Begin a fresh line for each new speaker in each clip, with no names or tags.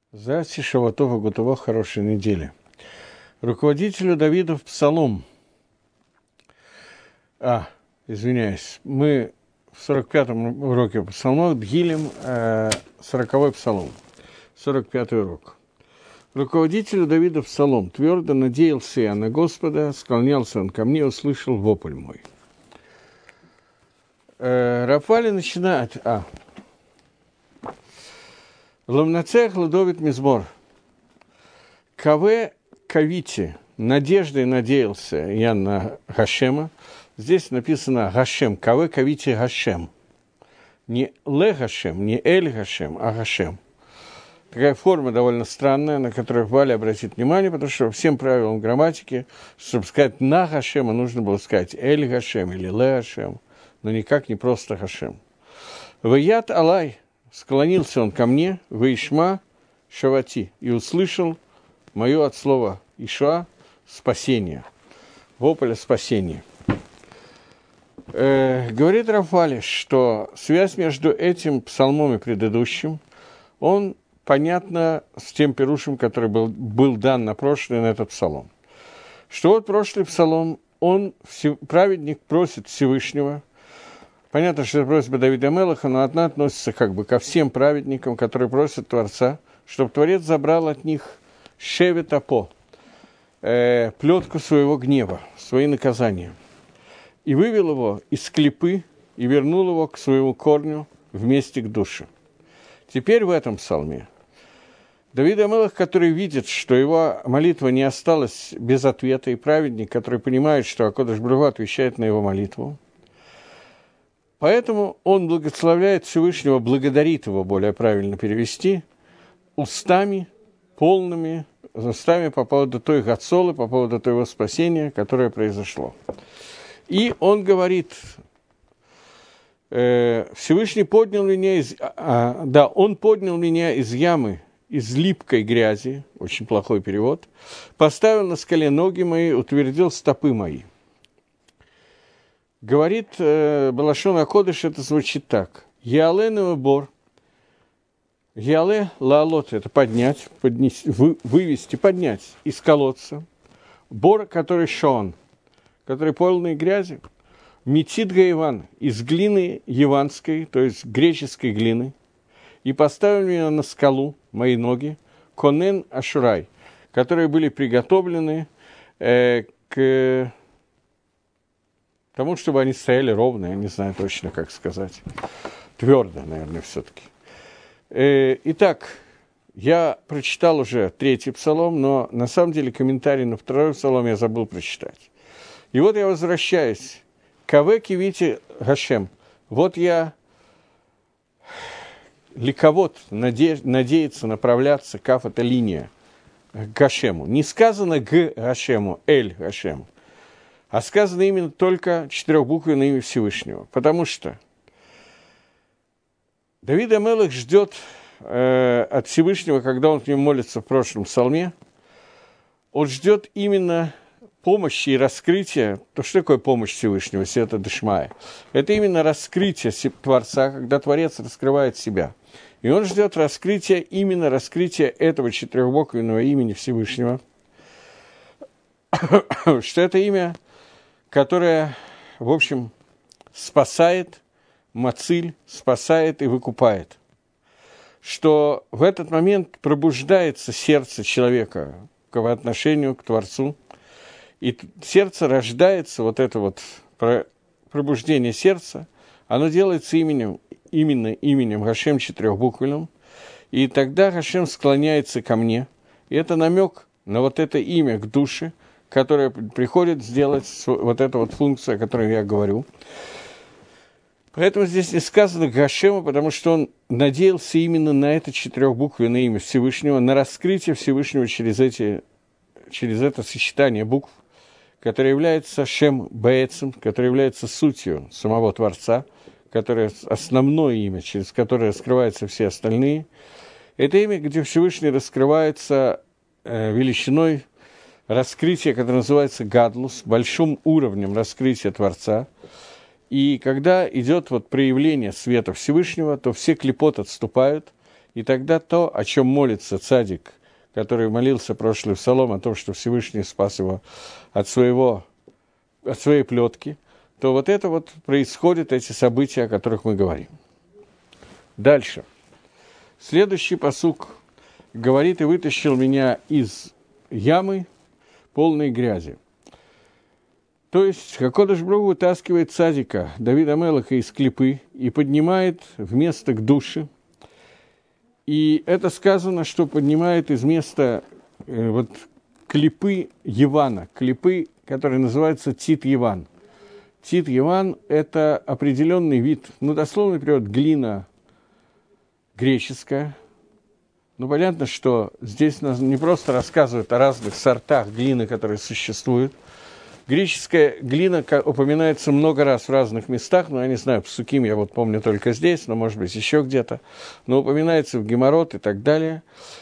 Здравствуйте, Шавуатова, Гутово, хорошей недели. Руководителю Давидов псалом. Извиняюсь, мы в 45-м уроке псалмов Дгилем 40-й псалом, 45-й урок. Руководителю Давидов псалом. Твердо надеялся я на Господа, склонялся он ко мне, услышал вопль мой. Рафали начинает... Ломнацех ладовит мизмор. Каве кавити. Надеждой надеялся я на Гашема. Здесь написано Гашем. Каве кавити Гашем. Не Ле Гашем, не Эль Гашем, а Гашем. Такая форма довольно странная, на которую Валя обратит внимание, потому что всем правилам грамматики, чтобы сказать на Гашема, нужно было сказать Эль Гашем или Ле Гашем, но никак не просто Гашем. Ваят Алай. Склонился он ко мне, Ваишма Шавати, и услышал мое от слова Иша спасение, вопль спасения. Говорит Рафали, что связь между этим псалмом и предыдущим, он понятно с тем пирушем, который был дан на прошлый, на этот псалом. Что вот прошлый псалом, праведник просит Всевышнего. Понятно, что это просьба Давида Мелеха, но она относится как бы ко всем праведникам, которые просят Творца, чтобы Творец забрал от них шевет апо, плетку своего гнева, свои наказания, и вывел его из клепы и вернул его к своему корню вместе к душе. Теперь в этом псалме Давид Амелех, который видит, что его молитва не осталась без ответа, и праведник, который понимает, что Акодыш Барух Ху отвечает на его молитву, поэтому он благословляет Всевышнего, благодарит его, более правильно перевести, устами полными, устами по поводу той гацолы, по поводу того спасения, которое произошло. И он говорит, Всевышний поднял меня он поднял меня из ямы, из липкой грязи, очень плохой перевод, поставил на скале ноги мои, утвердил стопы мои. Говорит Балашон Акодыш, это звучит так. Яле бор. Яле лаалот, это поднять, вывести, поднять из колодца. Бор, который шон, который полный грязи. Метит гаиван, из глины яванской, то есть греческой глины. И поставил меня на скалу, мои ноги, конен ашурай, которые были приготовлены к тому, чтобы они стояли ровно, я не знаю точно, как сказать. Твердо, наверное, все-таки. Итак, я прочитал уже 3-й псалом, но на самом деле комментарий на 2-й псалом я забыл прочитать. И вот я возвращаюсь. Каве кивити Гашем. Вот я ликовод, надеяться, направляться, каф – это линия, к Гашему. Не сказано к Гашему, эль Гашему, а сказано именно только 4-буквенное имя Всевышнего. Потому что Давид Амелех ждет от Всевышнего, когда он к нему молится в прошлом псалме, он ждет именно помощи и раскрытия. То что такое помощь Всевышнего, Сиата Дешмая? Это именно раскрытие Творца, когда Творец раскрывает себя. И он ждет раскрытия, именно раскрытия этого 4-буквенного имени Всевышнего, что это имя, которое, в общем, спасает, мациль, спасает и выкупает. Что в этот момент пробуждается сердце человека по отношению к Творцу, и сердце рождается, вот это вот пробуждение сердца, оно делается именно именем Гашем 4-буквенным, и тогда Гашем склоняется ко мне, и это намек на вот это имя к душе, которое приходит сделать вот эту вот функцию, о которой я говорю. Поэтому здесь не сказано Гашему, потому что он надеялся именно на это 4-буквенное имя Всевышнего, на раскрытие Всевышнего через это сочетание букв, которое является Шем Беэцем, которое является сутью самого Творца, которое основное имя, через которое раскрываются все остальные. Это имя, где Всевышний раскрывается величиной раскрытия, которое называется Гадлус, большим уровнем раскрытия Творца. И когда идет вот проявление света Всевышнего, то все клепот отступают, И тогда то, о чем молится цадик, который молился прошлый псалом о том, что Всевышний спас его от своей плетки, то вот это вот происходит, эти события, о которых мы говорим. Дальше. Следующий пасук говорит: «И вытащил меня из ямы, полной грязи». То есть Акодыш Барух Ху вытаскивает цадика Давида Мелеха из клипы и поднимает в место к душе. И это сказано, что поднимает из места клипы Евана, клипы, которые называются Тит Еван. Тит Еван – это определенный вид, дословный перевод, глина греческая. Понятно, что здесь нас не просто рассказывают о разных сортах глины, которые существуют. Греческая глина упоминается много раз в разных местах, я не знаю, псуким я помню только здесь, но, может быть, еще где-то, но упоминается в Гемарот и так далее.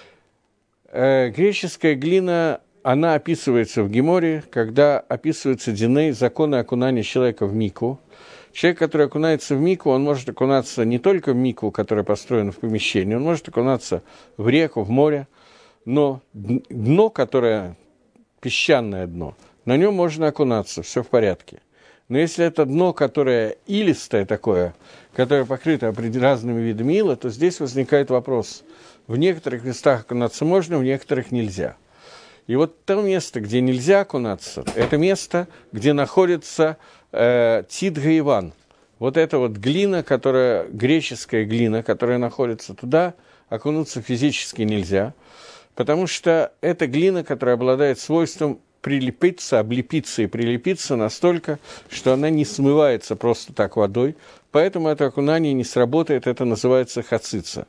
Греческая глина, она описывается в Геморе, когда описываются диней, законы окунания человека в микву. Человек, который окунается в микву, он может окунаться не только в микву, которая построена в помещении, он может окунаться в реку, в море, но дно, которое песчаное дно, на нем можно окунаться, все в порядке. Но если это дно, которое илистое такое, которое покрыто разными видами ила, то здесь возникает вопрос. В некоторых местах окунаться можно, в некоторых нельзя. И вот то место, где нельзя окунаться, это место, где находится Тит Гаиван. Вот эта вот глина, греческая глина, которая находится туда, окунуться физически нельзя, потому что это глина, которая обладает свойством облепиться и прилепиться настолько, что она не смывается просто так водой, поэтому это окунание не сработает, это называется хацица.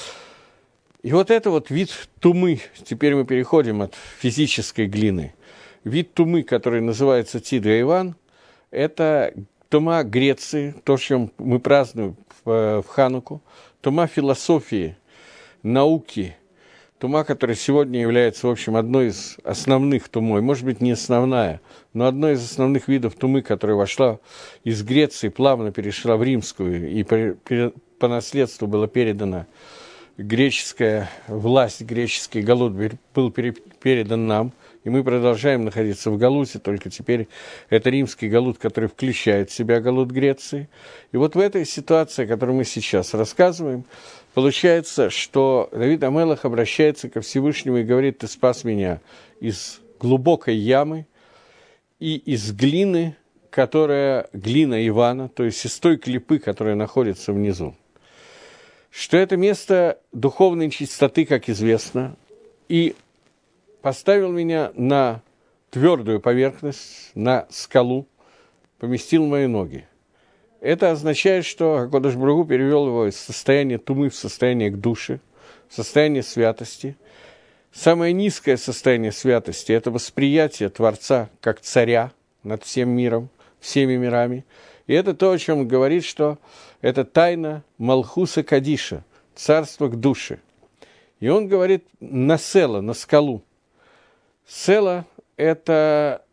И вот это вот вид тумы, теперь мы переходим от физической глины, вид тумы, который называется Тит Гаиван, это тума Греции, то, что мы празднуем в Хануку, тума философии, науки, тума, которая сегодня является, в общем, одной из основных тумой, может быть, не основная, но одной из основных видов тумы, которая вошла из Греции, плавно перешла в римскую, и по наследству была передана греческая власть, греческий галут был передан нам, и мы продолжаем находиться в галуте, только теперь это римский галут, который включает в себя галут Греции. И вот в этой ситуации, о которой мы сейчас рассказываем, получается, что Давид ха-Мелех обращается ко Всевышнему и говорит: «Ты спас меня из глубокой ямы и из глины, глина Ивана, то есть из той клипы, которая находится внизу». Что это место духовной чистоты, как известно, и поставил меня на твердую поверхность, на скалу, поместил мои ноги. Это означает, что Акодыш Барух Ху перевел его из состояния тумы в состояние к душе, в состояние святости. Самое низкое состояние святости – это восприятие Творца как царя над всем миром, всеми мирами. И это то, о чем он говорит, что это тайна Малхуса Кадиша, царство к душе. И он говорит на села, на скалу. Села – это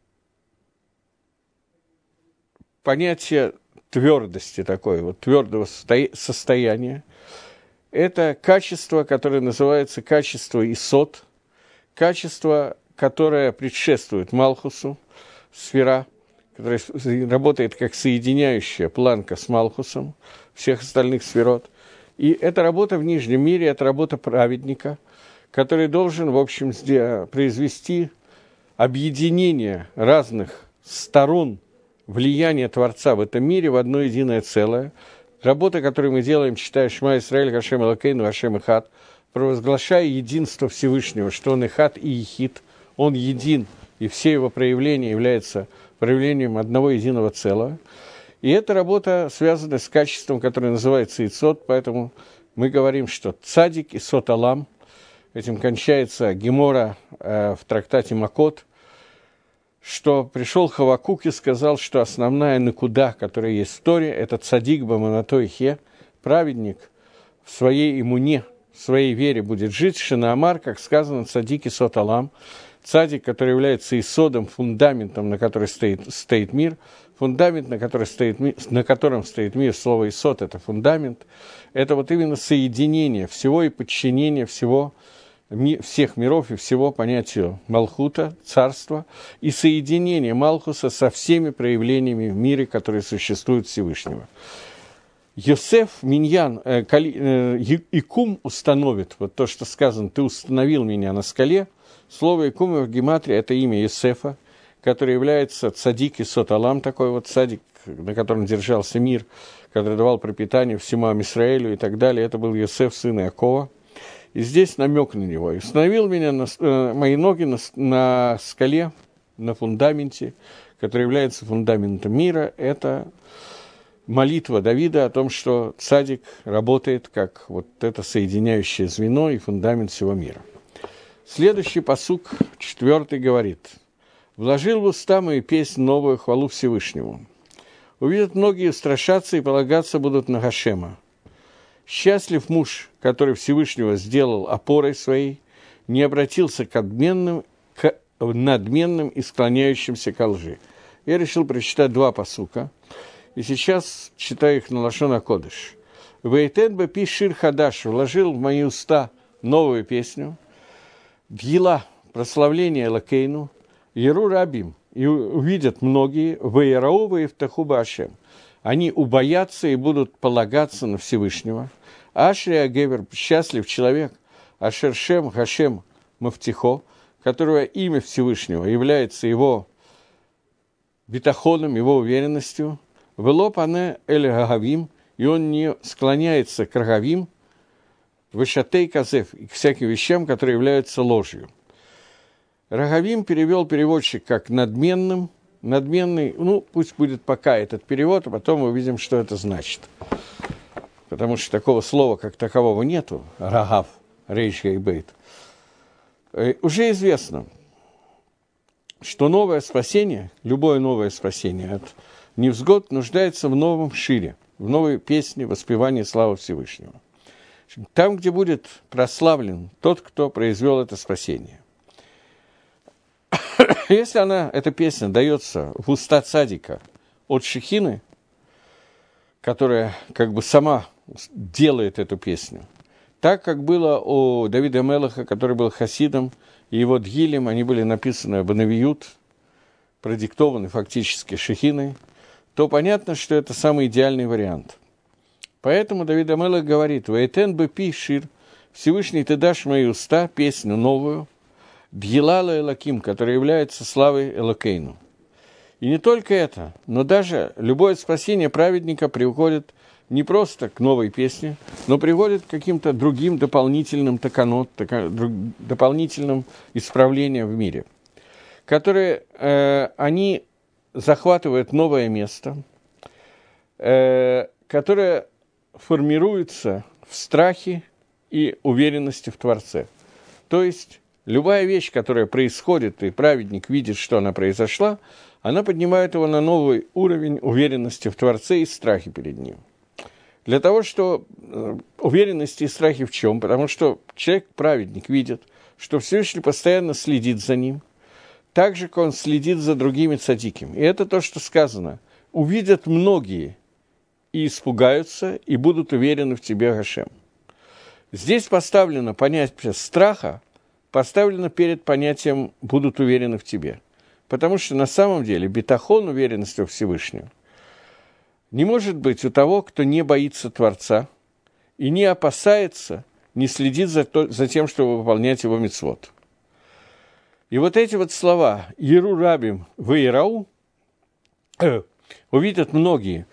понятие твердости такое, твердого состояния. Это качество, которое называется качество Исот, качество, которое предшествует Малхусу, сфера, которая работает как соединяющая планка с Малхусом всех остальных сферот. И эта работа в Нижнем мире, это работа праведника, который должен, в общем, произвести объединение разных сторон влияния Творца в этом мире в одно единое целое. Работа, которую мы делаем, читая «Шма Исраэль, Хашем Элокейну, Хашем Эхад», провозглашая единство Всевышнего, что Он Эхад и Ехид, Он един, и все его проявления являются проявлением одного единого целого. И эта работа связана с качеством, которое называется Ицот, поэтому мы говорим, что цадик, Исот Алам, этим кончается Гемора в трактате Макот, что пришел Хавакук и сказал, что основная накуда, которая есть в Торе, это цадик баманатой хе, праведник в своей иммуне, в своей вере будет жить, шинаамар, как сказано, цадик Исот Алам, цадик, который является исодом, фундаментом, на который стоит мир, Фундамент, на котором стоит мир, слово «исот» – это фундамент. Это вот именно соединение всего и подчинение всего, всех миров и всего понятию Малхута, царства, и соединение Малхуса со всеми проявлениями в мире, которые существуют Всевышнего. Йосеф Миньян, Икум установит, вот то, что сказано, ты установил меня на скале. Слово Икум в гематрии – это имя Йосефа, который является цадик и сот-алам, такой вот цадик, на котором держался мир, который давал пропитание всему Ам-Исраэлю и так далее. Это был Йосеф, сын Иакова. И здесь намек на него. И установил меня мои ноги на скале, на фундаменте, который является фундаментом мира. Это молитва Давида о том, что цадик работает как вот это соединяющее звено и фундамент всего мира. Следующий пасук, 4, говорит: «Вложил в уста мои песнь новую, хвалу Всевышнему. Увидят многие, устрашатся и полагаться будут на Гашема. Счастлив муж, который Всевышнего сделал опорой своей, не обратился к надменным и склоняющимся ко лжи». Я решил прочитать 2 пасука. И сейчас читаю их на лашон а-кодеш. «Вейтен бе пи шир хадаш» вложил в мои уста новую песню. «Дьила» прославление Элокейну. «Еру рабим» и увидят многие. «Веярау веевтаху баашем» они убоятся и будут полагаться на Всевышнего. «Ашри агевер» счастлив человек. «Ашершем гашем мафтихо», которого имя Всевышнего является его битахоном, его уверенностью. «Вело пане эль гагавим», и он не склоняется к рагавим, вышатей казев, и к всяким вещам, которые являются ложью. Рагавим перевел переводчик как надменным, надменный, пусть будет пока этот перевод, а потом мы увидим, что это значит. Потому что такого слова, как такового, нету, рагав, рейш гейбейт. Уже известно, что новое спасение, любое новое спасение от невзгод нуждается в новом шире, в новой песне, воспевании славы Всевышнего. Там, где будет прославлен тот, кто произвел это спасение. Если эта песня дается в уста цадика от Шехины, которая как бы сама делает эту песню, так как было у Давида Мелаха, который был хасидом, и его дгилем, они были написаны Банавиют, продиктованы фактически Шехиной, то понятно, что это самый идеальный вариант. Поэтому Давид а-Мелех говорит: «Ваэтен бы пи шир», Всевышний, ты дашь мои уста песню новую, Дьилала Элоким, которая является славой Элокейну. И не только это, но даже любое спасение праведника приходит не просто к новой песне, но приводит к каким-то другим дополнительным таканот, дополнительным исправлениям в мире, которые они захватывают новое место, которое формируется в страхе и уверенности в Творце. То есть любая вещь, которая происходит, и праведник видит, что она произошла, она поднимает его на новый уровень уверенности в Творце и страхи перед ним. Для того, что уверенности и страхи в чем? Потому что человек, праведник, видит, что Всевышний постоянно следит за ним, так же, как он следит за другими цадиками. И это то, что сказано. Увидят многие и испугаются, и будут уверены в тебе, Гашем. Здесь поставлено понятие страха, поставлено перед понятием «будут уверены в тебе». Потому что на самом деле битахон, уверенность во Всевышнем, не может быть у того, кто не боится Творца и не опасается, не следит за тем, чтобы выполнять его мицвот. И вот эти вот слова «Еру рабим веирау» увидят многие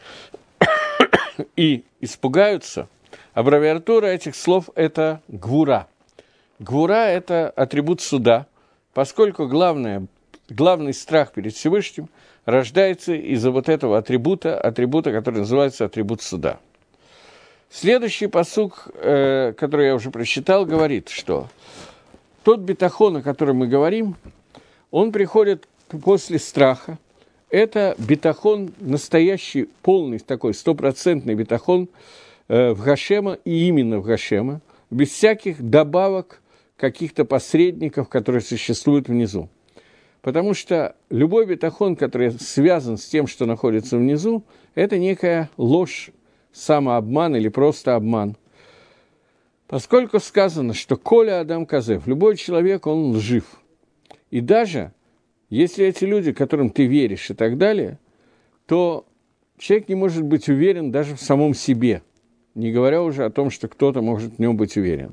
и испугаются. Аббревиатура этих слов – это гвура. Гвура – это атрибут суда, поскольку главный страх перед Всевышним рождается из-за вот этого атрибута, который называется атрибут суда. Следующий пасук, который я уже прочитал, говорит, что тот битахон, о котором мы говорим, он приходит после страха. Это битахон, настоящий, полный такой, 100% битахон в Гашема, и именно в Гашема, без всяких добавок, каких-то посредников, которые существуют внизу. Потому что любой бетахон, который связан с тем, что находится внизу, это некая ложь, самообман или просто обман. Поскольку сказано, что «Коля Адам Казев», любой человек, он лжив. И даже если эти люди, которым ты веришь и так далее, то человек не может быть уверен даже в самом себе, не говоря уже о том, что кто-то может в нем быть уверен.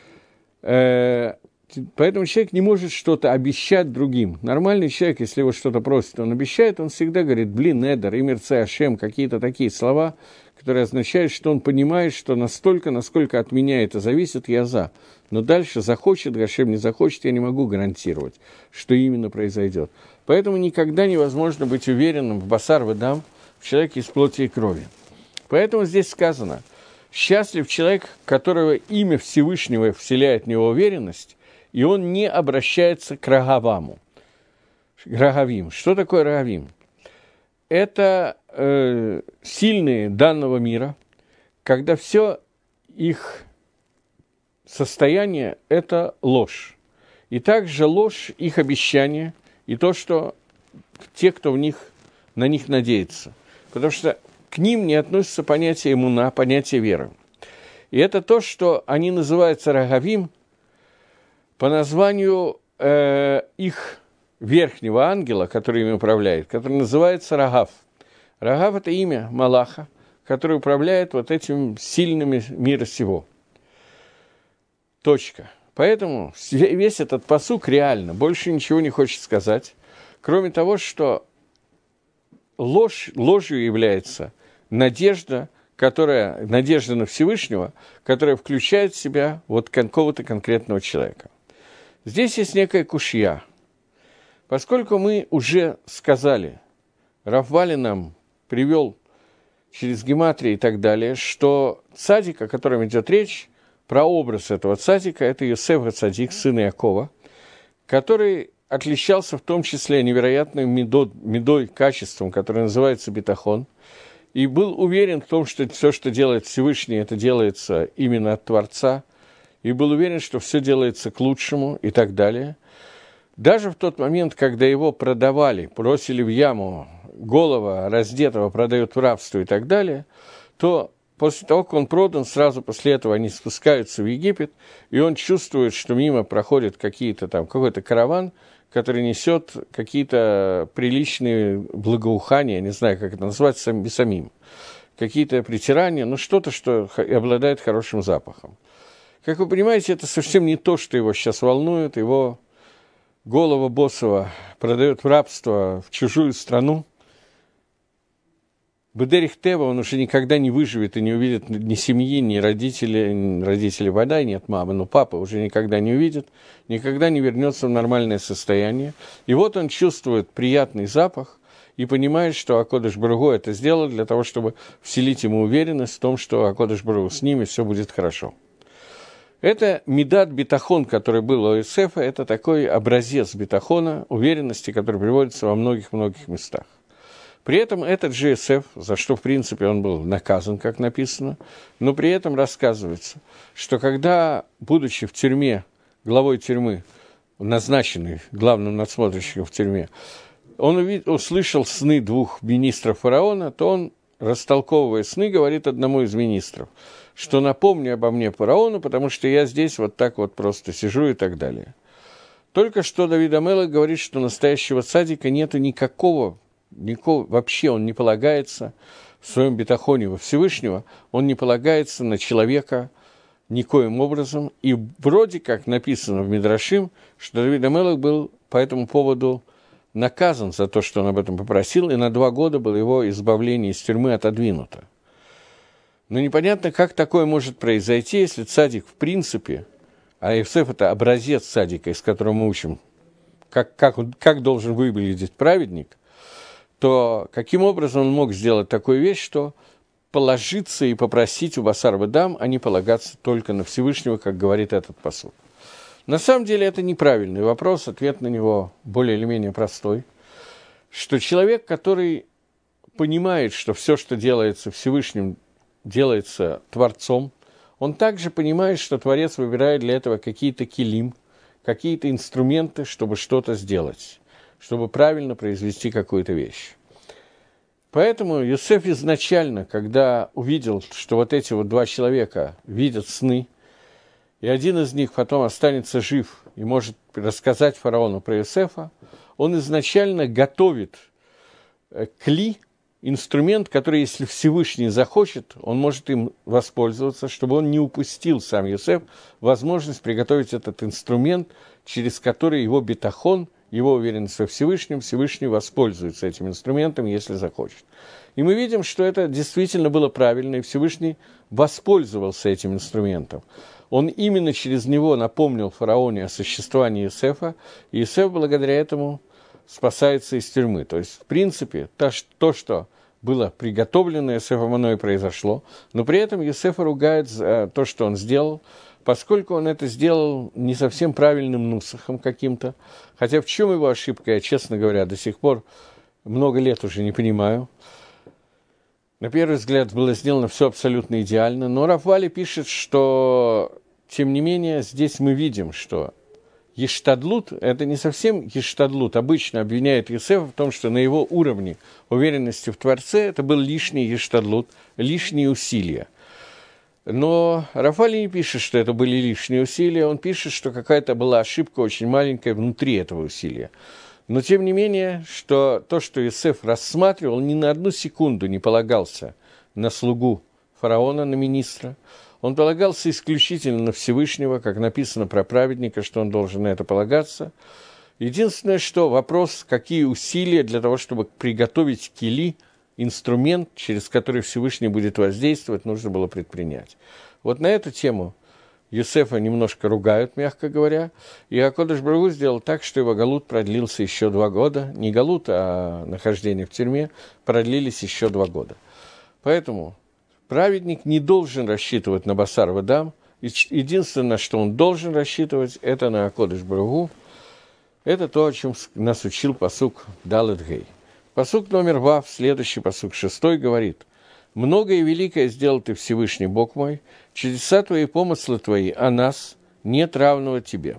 Поэтому человек не может что-то обещать другим. Нормальный человек, если его что-то просит, он обещает, он всегда говорит «блин, эдер», «имер цей ашем», какие-то такие слова, которые означают, что он понимает, что настолько, насколько от меня это зависит, я за. Но дальше захочет Гашем, не захочет, я не могу гарантировать, что именно произойдет. Поэтому никогда невозможно быть уверенным в басар вадам, в человеке из плоти и крови. Поэтому здесь сказано, счастлив человек, которого имя Всевышнего вселяет в него уверенность, и он не обращается к рагаваму. Рагавим. Что такое рагавим? Это сильные данного мира, когда все их состояние – это ложь. И также ложь их обещания и то, что те, кто на них надеется. Потому что к ним не относится понятие имуна, понятие веры. И это то, что они называются рагавим по названию их верхнего ангела, который ими управляет, который называется Рагав. Рагав – это имя Малаха, который управляет вот этим сильными мира сего. Точка. Поэтому весь этот пасук реально, больше ничего не хочет сказать, кроме того, что ложью является надежда, надежда на Всевышнего, которая включает в себя вот какого-то конкретного человека. Здесь есть некая кушья. Поскольку мы уже сказали, Рав Вали нам привел через гематрии и так далее, что цадик, о котором идет речь, прообраз этого цадика, это Йосеф га-Цадик, сын Иакова, который отличался в том числе невероятным медой, качеством, которое называется бетахон, и был уверен в том, что все, что делает Всевышний, это делается именно от Творца, и был уверен, что все делается к лучшему и так далее. Даже в тот момент, когда его продавали, бросили в яму, голова раздетого продают в рабство и так далее, то после того, как он продан, сразу после этого они спускаются в Египет, и он чувствует, что мимо проходит какой-то караван, который несет какие-то приличные благоухания, не знаю, как это назвать, самим, какие-то притирания, что-то, что обладает хорошим запахом. Как вы понимаете, это совсем не то, что его сейчас волнует, его голова Босова продает в рабство в чужую страну. Бедерих Тева он уже никогда не выживет и не увидит ни семьи, ни родителей вода, нет мамы, но папа уже никогда не увидит, никогда не вернется в нормальное состояние. И вот он чувствует приятный запах и понимает, что Акодыш Барух Ху это сделал для того, чтобы вселить ему уверенность в том, что Акодыш Барух Ху с ним и все будет хорошо. Это медат бетахон, который был у Йосефа, это такой образец бетахона, уверенности, который приводится во многих-многих местах. При этом этот же Йосеф, за что, в принципе, он был наказан, как написано, но при этом рассказывается, что когда, будучи в тюрьме, главой тюрьмы, назначенный главным надсмотрщиком в тюрьме, он услышал сны двух министров фараона, то он, растолковывая сны, говорит одному из министров, что напомни обо мне фараону, потому что я здесь вот так вот просто сижу и так далее. Только что Давид ха-Мелех говорит, что настоящего цадика нету никакого, вообще он не полагается в своем бетахоне во Всевышнего, он не полагается на человека никоим образом. И вроде как написано в Мидрашим, что Давид ха-Мелех был по этому поводу наказан за то, что он об этом попросил, и на 2 года было его избавление из тюрьмы отодвинуто. Но непонятно, как такое может произойти, если цадик в принципе, а Йосеф – это образец цадика, из которого мы учим, как должен выглядеть праведник, то каким образом он мог сделать такую вещь, что положиться и попросить у басар вадам, а не полагаться только на Всевышнего, как говорит этот пасук. На самом деле это неправильный вопрос, ответ на него более или менее простой, что человек, который понимает, что все, что делается Всевышним, делается Творцом, он также понимает, что Творец выбирает для этого какие-то килим, какие-то инструменты, чтобы что-то сделать, чтобы правильно произвести какую-то вещь. Поэтому Йосеф изначально, когда увидел, что вот эти вот два человека видят сны, и один из них потом останется жив и может рассказать фараону про Йосефа, он изначально готовит кли, инструмент, который, если Всевышний захочет, он может им воспользоваться, чтобы он не упустил, сам Йосеф, возможность приготовить этот инструмент, через который его бетахон, его уверенность во Всевышнем, Всевышний воспользуется этим инструментом, если захочет. И мы видим, что это действительно было правильно, и Всевышний воспользовался этим инструментом. Он именно через него напомнил фараоне о существовании Йосефа, и Йосеф благодаря этому спасается из тюрьмы. То есть, в принципе, то, что было приготовлено Йосефом, оно и произошло, но при этом Йосефа ругают за то, что он сделал, поскольку он это сделал не совсем правильным нусахом каким-то, хотя в чем его ошибка, я, честно говоря, до сих пор много лет уже не понимаю. На первый взгляд было сделано все абсолютно идеально, но Рав Вали пишет, что, тем не менее, здесь мы видим, что Ештадлут – это не совсем Ештадлут. Обычно обвиняет Йосефа в том, что на его уровне уверенности в Творце это был лишний Ештадлут, лишние усилия. Но Рав Вали не пишет, что это были лишние усилия, он пишет, что какая-то была ошибка очень маленькая внутри этого усилия. Но, тем не менее, что то, что Йосеф рассматривал, ни на одну секунду не полагался на слугу фараона, на министра. Он полагался исключительно на Всевышнего, как написано про праведника, что он должен на это полагаться. Единственное, что вопрос, какие усилия для того, чтобы приготовить кили, инструмент, через который Всевышний будет воздействовать, нужно было предпринять. Вот на эту тему Йосефа немножко ругают, мягко говоря, и Акодыш Барух Ху сделал так, что его галут продлился еще 2 года. Не галут, а нахождение в тюрьме продлились еще 2 года. Поэтому праведник не должен рассчитывать на басар вадам. Единственное, что он должен рассчитывать, это на Акодыш Барух Ху. Это то, о чем нас учил пасук Далет Гей. Пасук номер Вав, следующий пасук 6, говорит: «Многое и великое сделал ты, Всевышний Бог мой, чудеса твои и помыслы твои о нас нет равного тебе.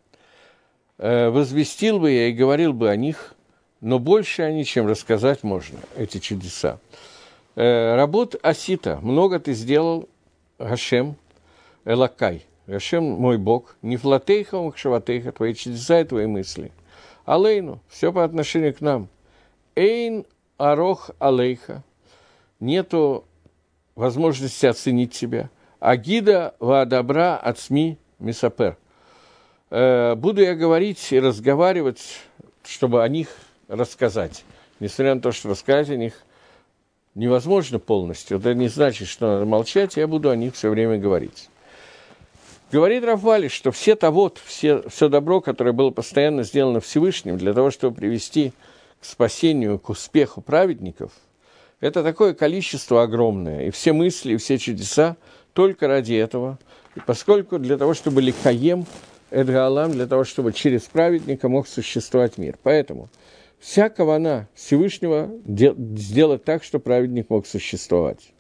Возвестил бы я и говорил бы о них, но больше они, чем рассказать можно, эти чудеса. Работ Асита, много ты сделал, Гашем, Элакай, Гашем мой Бог, не флатейха, махшаватейха, твои чудеса и твои мысли. Алейну, все по отношению к нам. Эйн арох алейха, нету возможности оценить тебя. Агида ваадабра от СМИ мисапер. Буду я говорить и разговаривать, чтобы о них рассказать. Несмотря на то, что рассказать о них невозможно полностью. Это не значит, что надо молчать, я буду о них все время говорить. Говорит Рав Вали, что все добро, которое было постоянно сделано Всевышним для того, чтобы привести к спасению, к успеху праведников, это такое количество огромное, и все мысли, и все чудеса только ради этого, и поскольку для того, чтобы ликаем, эдгаалам, для того, чтобы через праведника мог существовать мир. Поэтому вся кавана Всевышнего сделать так, чтобы праведник мог существовать.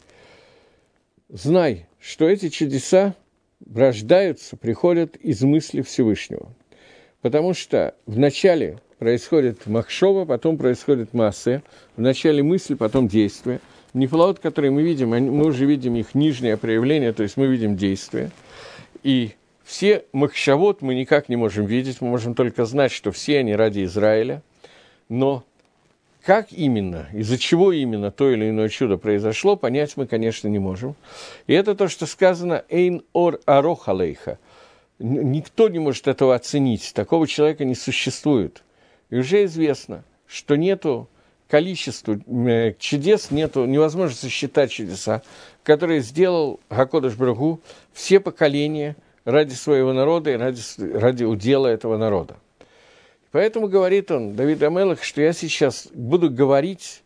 Знай, что эти чудеса рождаются, приходят из мысли Всевышнего. Потому что вначале происходит махшова, потом происходит маасе, вначале мысль, потом действие. Нефилаот, которые мы видим, мы уже видим их нижнее проявление, то есть мы видим действие. И все махшавот мы никак не можем видеть, мы можем только знать, что все они ради Израиля. Но как именно, из-за чего именно то или иное чудо произошло, понять мы, конечно, не можем. И это то, что сказано «эйн ор арох алейха». Никто не может этого оценить, такого человека не существует. И уже известно, что нету количества чудес, невозможно сосчитать чудеса, которые сделал Акодыш Барух Ху все поколения ради своего народа и ради удела этого народа. Поэтому говорит он, Давид ха-Мелех, что я сейчас буду говорить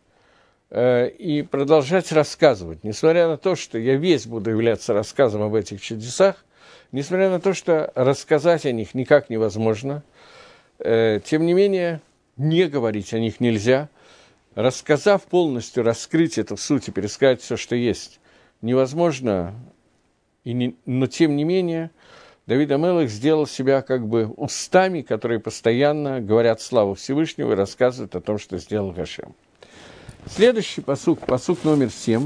и продолжать рассказывать, несмотря на то, что я весь буду являться рассказом об этих чудесах, несмотря на то, что рассказать о них никак невозможно, тем не менее, не говорить о них нельзя. Рассказав полностью, раскрыть эту суть и пересказать все, что есть, невозможно, но тем не менее, Давид ха-Мелех сделал себя как бы устами, которые постоянно говорят славу Всевышнего и рассказывают о том, что сделал Гашем. Следующий пасук, пасук номер 7,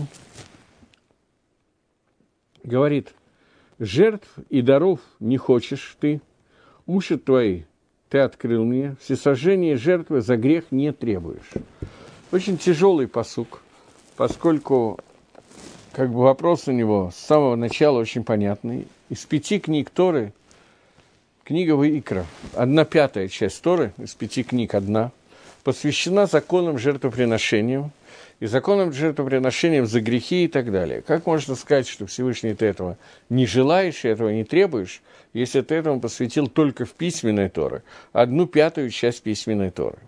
говорит: «Жертв и даров не хочешь ты, уши твои ты открыл мне, всесожжение и жертвы за грех не требуешь». Очень тяжелый пасук, поскольку как бы вопрос у него с самого начала очень понятный. Из 5 книг Торы, книга Ваикра, 1/5 часть Торы, из 5 книг одна, посвящена законам жертвоприношениям, и законам жертвоприношениям за грехи и так далее. Как можно сказать, что Всевышний ты этого не желаешь и этого не требуешь, если ты этому посвятил только в письменной Торе, 1/5 часть письменной Торы?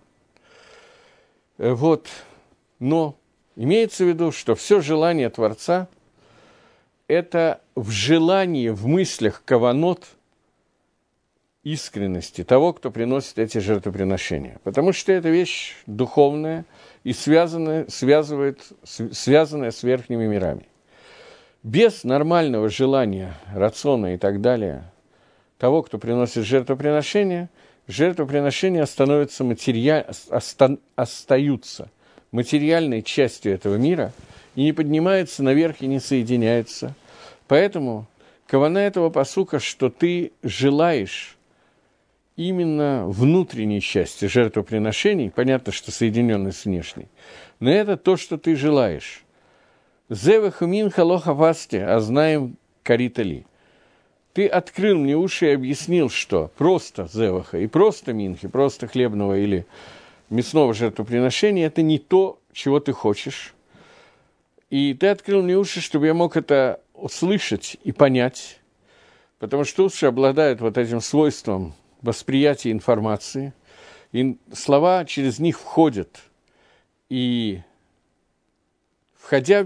Вот. Но имеется в виду, что все желание Творца – это в желании, в мыслях каванот искренности того, кто приносит эти жертвоприношения. Потому что это вещь духовная и связанная с верхними мирами. Без нормального желания, рациона и так далее, того, кто приносит жертвоприношения остаются материальной частью этого мира и не поднимаются наверх и не соединяются. Поэтому кавана этого пасука, что ты желаешь именно внутренней части жертвоприношений, понятно, что соединенной с внешней, но это то, что ты желаешь. «Зевах минха лоха васти, а знаем каритали». Ты открыл мне уши и объяснил, что просто зеваха и просто минхи, просто хлебного или мясного жертвоприношения – это не то, чего ты хочешь. И ты открыл мне уши, чтобы я мог это услышать и понять, потому что уши обладают вот этим свойством восприятия информации, и слова через них входят, и входя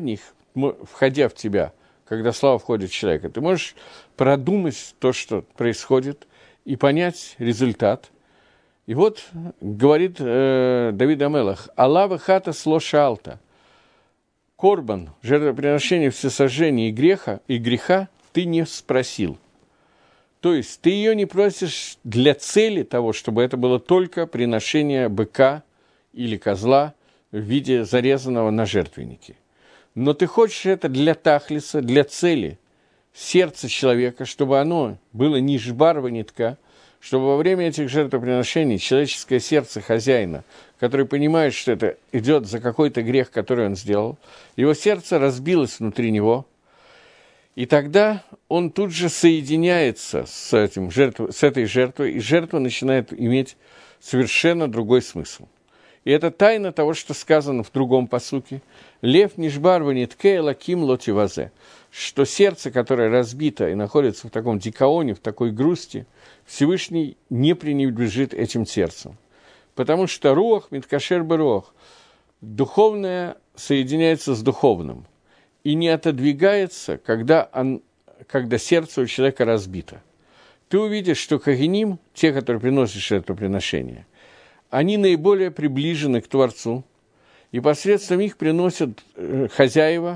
в тебя, когда слова входят в человека, ты можешь продумать то, что происходит, и понять результат. И вот говорит Давид ха-Мелех: «Аллава хата сло шалта». Корбан, жертвоприношение всесожжения и греха, ты не спросил. То есть ты ее не просишь для цели того, чтобы это было только приношение быка или козла в виде зарезанного на жертвеннике. Но ты хочешь это для тахлиса, для цели сердца человека, чтобы оно было ни жбар, ни тка, чтобы во время этих жертвоприношений человеческое сердце хозяина, который понимает, что это идет за какой-то грех, который он сделал, его сердце разбилось внутри него, и тогда он тут же соединяется с этой жертвой, и жертва начинает иметь совершенно другой смысл. И это тайна того, что сказано в другом пасуке: «Лев нишбар ванитке лаким лоти вазе», что сердце, которое разбито и находится в таком дикаоне, в такой грусти, Всевышний не пренебрежит этим сердцем. Потому что руах миткашер беруах, духовное соединяется с духовным и не отодвигается, когда сердце у человека разбито. Ты увидишь, что кагеним, те, которые приносят жертвоприношение, они наиболее приближены к Творцу, и посредством их приносят хозяева,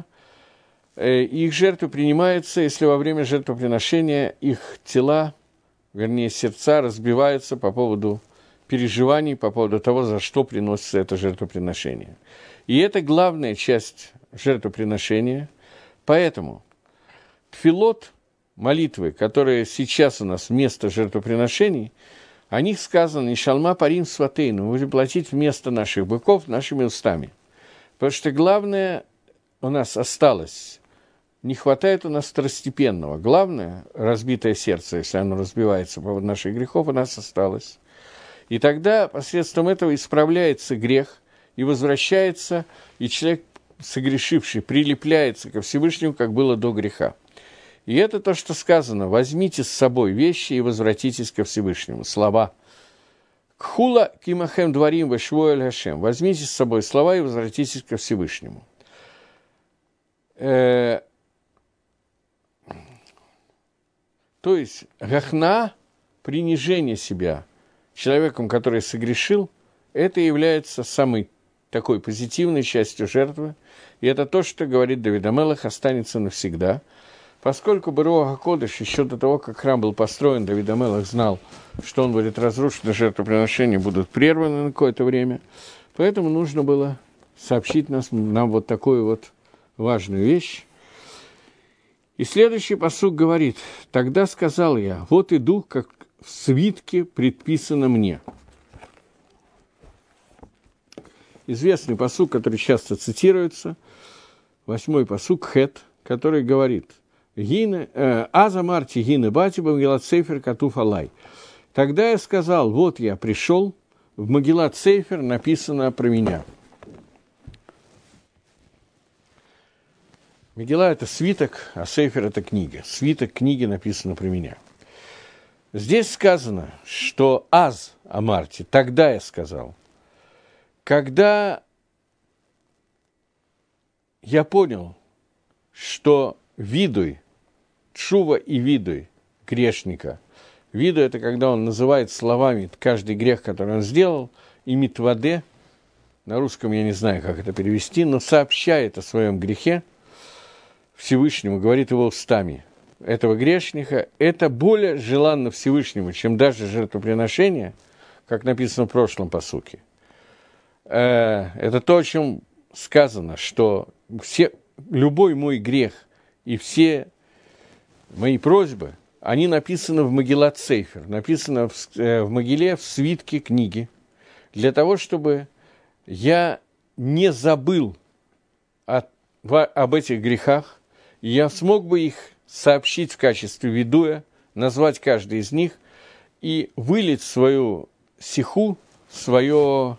их жертвы принимаются, если во время жертвоприношения их тела, вернее, сердца разбиваются по поводу переживаний, по поводу того, за что приносится это жертвоприношение. И это главная часть жертвоприношения. Поэтому тфилот, молитвы, которые сейчас у нас вместо жертвоприношений, о них сказано: «Нишалма парим сватейну», мы будем платить вместо наших быков нашими устами. Потому что главное у нас осталось, не хватает у нас второстепенного. Главное, разбитое сердце, если оно разбивается по поводу наших грехов, у нас осталось. И тогда посредством этого исправляется грех, и возвращается, и человек, согрешивший, прилепляется ко Всевышнему, как было до греха. И это то, что сказано: «Возьмите с собой вещи и возвратитесь ко Всевышнему». Слова. «Кхула кимахем дворим вешвоэль хашем». Возьмите с собой слова и возвратитесь ко Всевышнему. То есть, гахна, принижение себя человеком, который согрешил, это является самой такой позитивной частью жертвы. И это то, что, говорит Давид ха-Мелех, останется навсегда. Поскольку Баруах ха-Кодеш еще до того, как храм был построен, Давид ха-Мелех знал, что он будет разрушен, и жертвоприношения будут прерваны на какое-то время, поэтому нужно было сообщить нам вот такую вот важную вещь. И следующий пасук говорит: «Тогда сказал я, вот иду, как в свитке предписано мне». Известный пасук, который часто цитируется, 8-й пасук Хет, который говорит: «Аза марти гине бати бамгилат сейфер катуф алай». Тогда я сказал: вот я пришел, в Магилат Сейфер написано про меня. Мегила – это свиток, а Сейфер – это книга. Свиток книги написано про меня. Здесь сказано, что «аз амарти», тогда я сказал. Когда я понял, что видуй, тшува и видуй грешника, видуй – это когда он называет словами каждый грех, который он сделал, и митваде, на русском я не знаю, как это перевести, но сообщает о своем грехе Всевышнему, говорит его устами этого грешника, это более желанно Всевышнему, чем даже жертвоприношение, как написано в прошлом пасуке. Это то, о чем сказано, что любой мой грех и все мои просьбы, они написаны в Магилат Сейфер, написаны в Могиле, в свитке книги, для того, чтобы я не забыл об этих грехах, и я смог бы их сообщить в качестве видуя, назвать каждый из них и вылить свою сиху, свои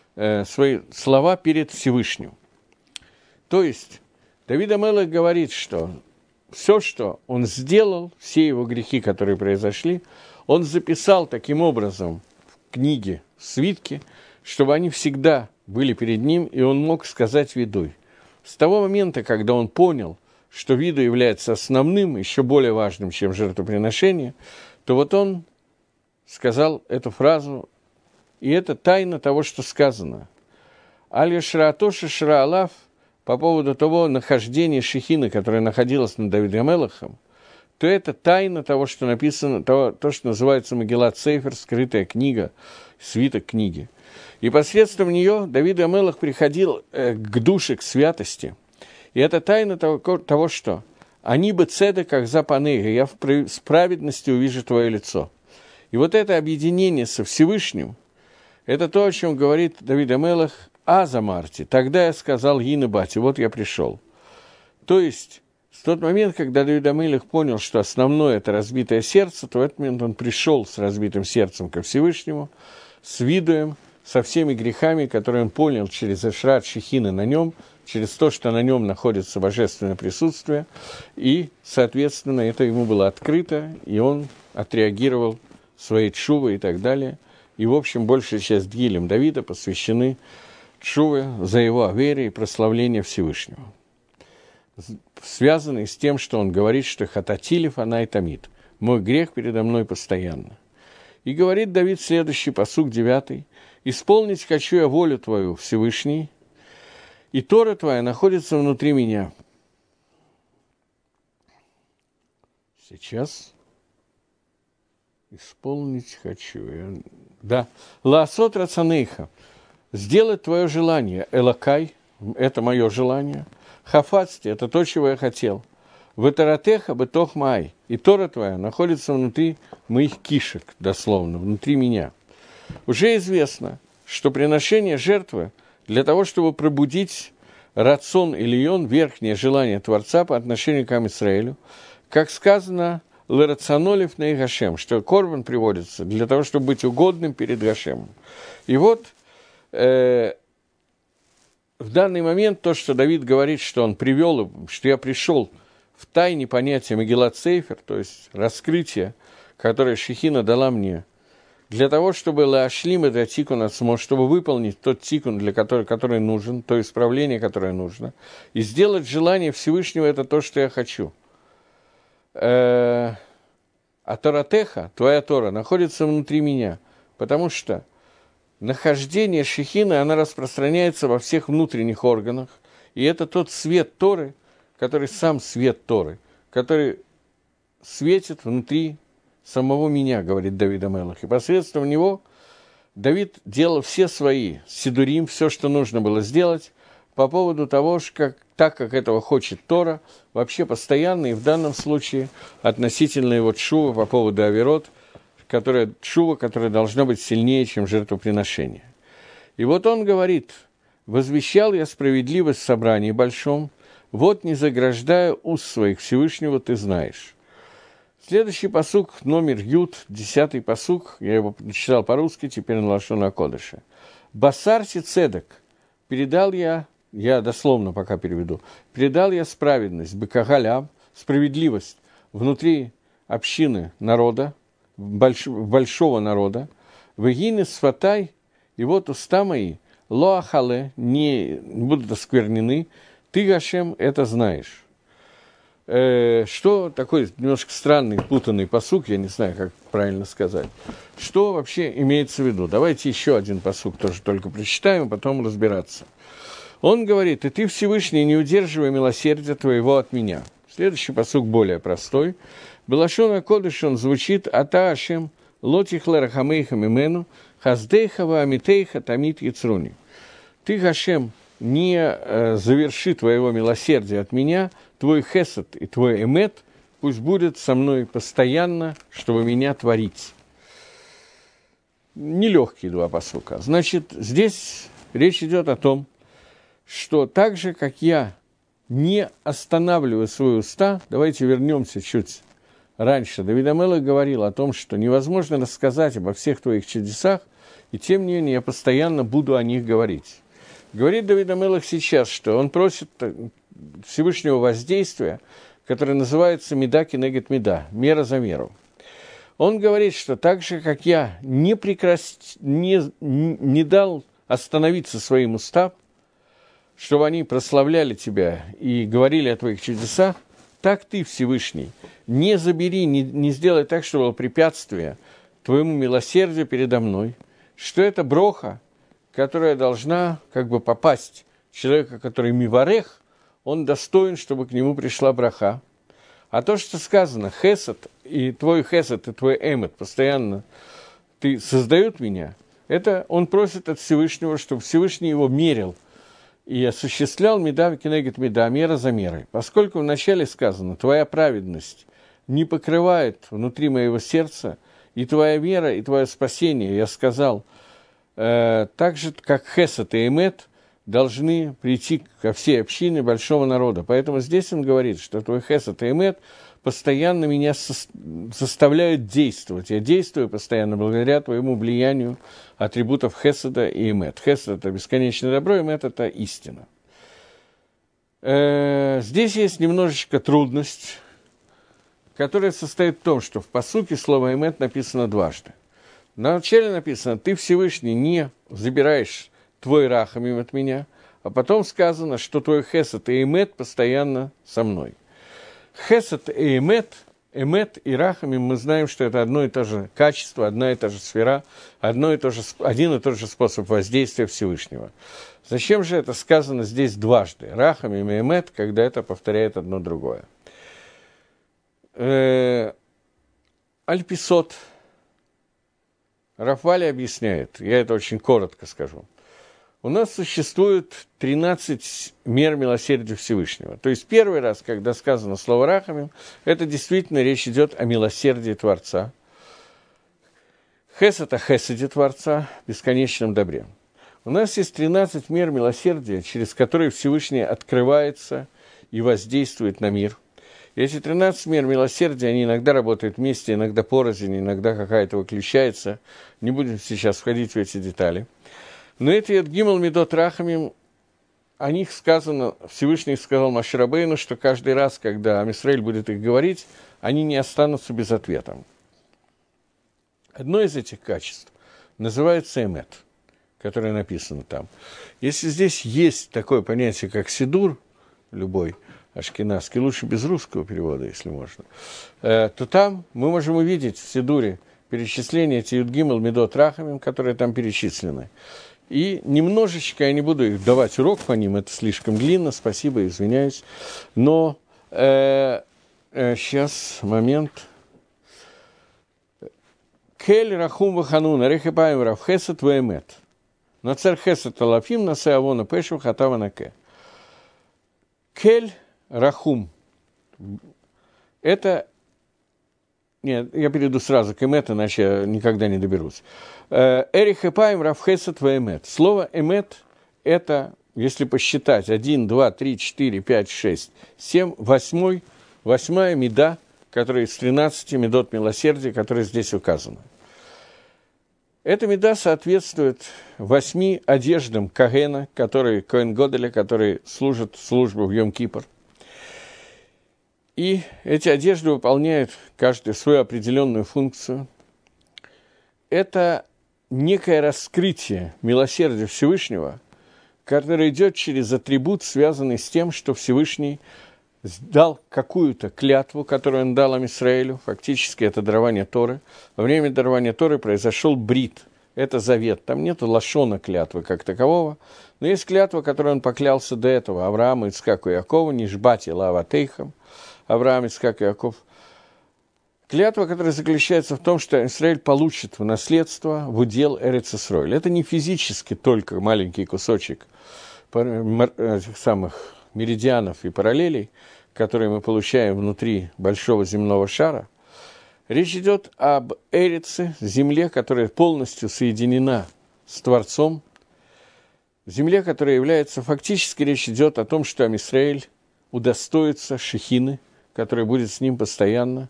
слова перед Всевышним. То есть Давид ха-Мелех говорит, что все, что он сделал, все его грехи, которые произошли, он записал таким образом в книге, в свитке, чтобы они всегда были перед ним, и он мог сказать видуй. С того момента, когда он понял, что виду является основным, еще более важным, чем жертвоприношение, то вот он сказал эту фразу, и это тайна того, что сказано. Аль Шраатоша Шраалав, по поводу того нахождения Шехины, которая находилась над Давидом ха-Мелехом, то это тайна того, что написано, то, что называется Магилат Сейфер, скрытая книга, свиток книги. И посредством нее Давид ха-Мелех приходил к душе, к святости. И это тайна того, что «Они бы цеда, как запанега, я с праведностью увижу твое лицо». И вот это объединение со Всевышним, это то, о чем говорит Давид ха-Мелех «Аза марти», тогда я сказал «Гине бати», вот я пришел. То есть, в тот момент, когда Давид ха-Мелех понял, что основное – это разбитое сердце, то в этот момент он пришел с разбитым сердцем ко Всевышнему, с видуем, со всеми грехами, которые он понял через Эшрат Шехины на нем, через то, что на нем находится божественное присутствие, и, соответственно, это ему было открыто, и он отреагировал своей тшувой и так далее. И, в общем, большая часть Дгилем Давида посвящены тшуве за его вере и прославление Всевышнего, связанный с тем, что он говорит, что «хататилев она и тамид», «мой грех передо мной постоянно». И говорит Давид следующий пасук 9: «Исполнить хочу я волю твою, Всевышний, и Тора твоя находится внутри меня». Сейчас исполнить хочу я. Да. «Лаасот рацанейха», сделать твое желание, элакай, это мое желание, хафацти, это то, чего я хотел, ветаратеха бетох май, и Тора твоя находится внутри моих кишек, дословно, внутри меня. Уже известно, что приношение жертвы для того, чтобы пробудить рацион Ильон, верхнее желание Творца по отношению к Ам-Исраэлю, как сказано «Лерационолев на Гашем», что корбан приводится для того, чтобы быть угодным перед Гашемом. И вот в данный момент то, что Давид говорит, что он привел, что я пришел в тайне понятия Магилат Сейфер, то есть раскрытие, которое Шехина дала мне, для того, чтобы лаашлим это тикун отсмо, чтобы выполнить тот тикун, который нужен, то исправление, которое нужно, и сделать желание Всевышнего, это то, что я хочу. А Торатеха, твоя Тора, находится внутри меня, потому что нахождение Шехины, она распространяется во всех внутренних органах, и это тот свет Торы, который сам свет Торы, который светит внутри самого меня, говорит Давид ха-Мелех. И посредством него Давид делал все свои сидурим, все, что нужно было сделать, по поводу того, так как этого хочет Тора, вообще постоянно, и в данном случае относительно его тшува по поводу авирот, тшува, которая должна быть сильнее, чем жертвоприношение. И вот он говорит: «Возвещал я справедливость в собрании большом, вот не заграждая уст своих Всевышнего, ты знаешь». Следующий пасук, номер Юд, 10-й пасук, я его читал по-русски, теперь на лашон а-кодеше. «Басарси цедек, передал я дословно пока переведу, передал я справедность, бекагалям, справедливость внутри общины народа, большого народа, вегины сфатай, и вот уста мои, лоахале, не будут осквернены, ты, Гашем, это знаешь». Что такой немножко странный, путанный пасук, я не знаю, как правильно сказать. Что вообще имеется в виду? Давайте еще один пасук тоже только прочитаем, а потом разбираться. Он говорит: «И ты, Всевышний, не удерживай милосердия твоего от меня». Следующий пасук более простой. Белашон а-кодеш, он звучит: «Ата Ашем, лотих ларахамейха мимену, хаздейха ва амитейха тамит яцруни». Ты, Гашем, не заверши твоего милосердия от меня, твой хесед и твой эмет пусть будет со мной постоянно, чтобы меня творить. Нелегкие два пасука. Значит, здесь речь идет о том, что так же, как я не останавливаю свои уста, давайте вернемся чуть раньше. Давид ха-Мелех говорил о том, что невозможно рассказать обо всех твоих чудесах, и тем не менее я постоянно буду о них говорить. Говорит Давид ха-Мелех сейчас, что он просит Всевышнего воздействия, которое называется «Меда кенегет меда», мера за меру. Он говорит, что так же, как я не дал остановиться своим устам, чтобы они прославляли тебя и говорили о твоих чудесах, так ты, Всевышний, не забери, не сделай так, чтобы было препятствие твоему милосердию передо мной, что это броха, которая должна как бы попасть человека, который миварех, он достоин, чтобы к нему пришла браха. А то, что сказано, хесед, и твой эмет постоянно ты создают меня, это он просит от Всевышнего, чтобы Всевышний его мерил и осуществлял меда кенегет меда, мера за мерой. Поскольку вначале сказано, твоя праведность не покрывает внутри моего сердца, и твоя вера, и твое спасение, я сказал, так же, как хесед и эмет, должны прийти ко всей общине большого народа. Поэтому здесь он говорит, что твой хесед и эмет постоянно меня заставляют действовать. Я действую постоянно благодаря твоему влиянию атрибутов хеседа и эмет. Хесед – это бесконечное добро, эмет – это истина. Здесь есть немножечко трудность, которая состоит в том, что в пасуке слово эмет написано дважды. Вначале написано, ты, Всевышний, не забираешь твой рахамим от меня, а потом сказано, что твой хесед и эмет постоянно со мной. Хесед и эмет и рахамим, мы знаем, что это одно и то же качество, одна и та же сфера, один и тот же способ воздействия Всевышнего. Зачем же это сказано здесь дважды? Рахамим и эмет, когда это повторяет одно другое. Аль-Писот Рафали объясняет, я это очень коротко скажу. У нас существует 13 мер милосердия Всевышнего. То есть первый раз, когда сказано слово «рахамим», это действительно речь идет о милосердии Творца. Хесед о хеседе Творца, бесконечном добре. У нас есть 13 мер милосердия, через которые Всевышний открывается и воздействует на мир. И эти 13 мер милосердия, они иногда работают вместе, иногда порознь, иногда какая-то выключается. Не будем сейчас входить в эти детали. Но эти Гимел Медот Рахамим, о них сказано, Всевышний сказал Моше Рабейну, что каждый раз, когда Ам Исраэль будет их говорить, они не останутся без ответа. Одно из этих качеств называется эмет, которое написано там. Если здесь есть такое понятие, как сидур, любой, ашкеназский, лучше без русского перевода, если можно, то там мы можем увидеть в сидуре перечисление эти Юд-Гимел Медот Рахамим, которые там перечислены. И немножечко, я не буду их давать урок по ним, это слишком длинно, спасибо, извиняюсь, но Сейчас, момент. Кель рахум ваханун, рехепаем рав хесед ваэмет. На царь хесед алафим, на сеавона пешу хатава наке. Кель рахум. Это... Нет, я перейду сразу к эмет, иначе я никогда не доберусь. Эрихепаем рав хесед ваэмет. Слово эмет – это, если посчитать, 1, 2, 3, 4, 5, 6, 7, 8-я меда, которая из 13 медот милосердия, которая здесь указана. Эта меда соответствует 8 одеждам Кагена, которые, Коэн Годеля, которые служат службу в Йом-Кипр. И эти одежды выполняют каждую свою определенную функцию. Это некое раскрытие милосердия Всевышнего, которое идет через атрибут, связанный с тем, что Всевышний дал какую-то клятву, которую он дал Ам-Исраэлю, фактически это дарование Торы. Во время дарования Торы произошел брит, это завет. Там нет лашона клятвы как такового, но есть клятва, которую он поклялся до этого Аврааму, Ицхаку и Якову, нишбати лаватейхам, Авраам, Ицхак и Яков. Клятва, которая заключается в том, что Израиль получит в наследство, в удел Эрец Исроэль. Это не физически только маленький кусочек этих самых меридианов и параллелей, которые мы получаем внутри большого земного шара. Речь идет об Эрице, земле, которая полностью соединена с Творцом, земле, которая является, фактически речь идет о том, что Ам-Исраэль удостоится шехины, которая будет с ним постоянно,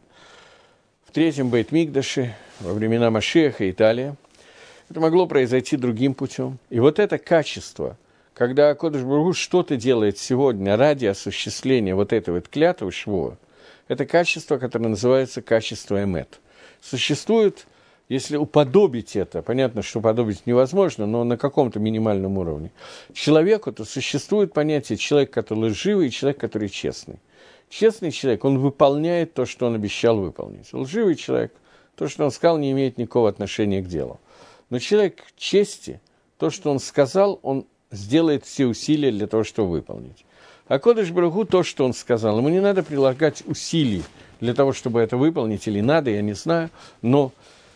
в третьем Бейт-Микдаше, во времена Машиаха и Италия. Это могло произойти другим путем. И вот это качество, когда Акодыш Барух Ху что-то делает сегодня ради осуществления вот этой вот клятвы Швуа, это качество, которое называется качество эмет. Существует, если уподобить это, понятно, что уподобить невозможно, но на каком-то минимальном уровне, человеку, то существует понятие человек, который лживый, и человек, который честный. Честный человек, он выполняет то, что он обещал выполнить. Лживый человек, то, что он сказал, не имеет никакого отношения к делу. Но человек чести, то, что он сказал, он сделает все усилия для того, чтобы выполнить. А Кодыш Барух Ху, то, что он сказал, ему не надо прилагать усилий для того, чтобы это выполнить, или надо, я не знаю, но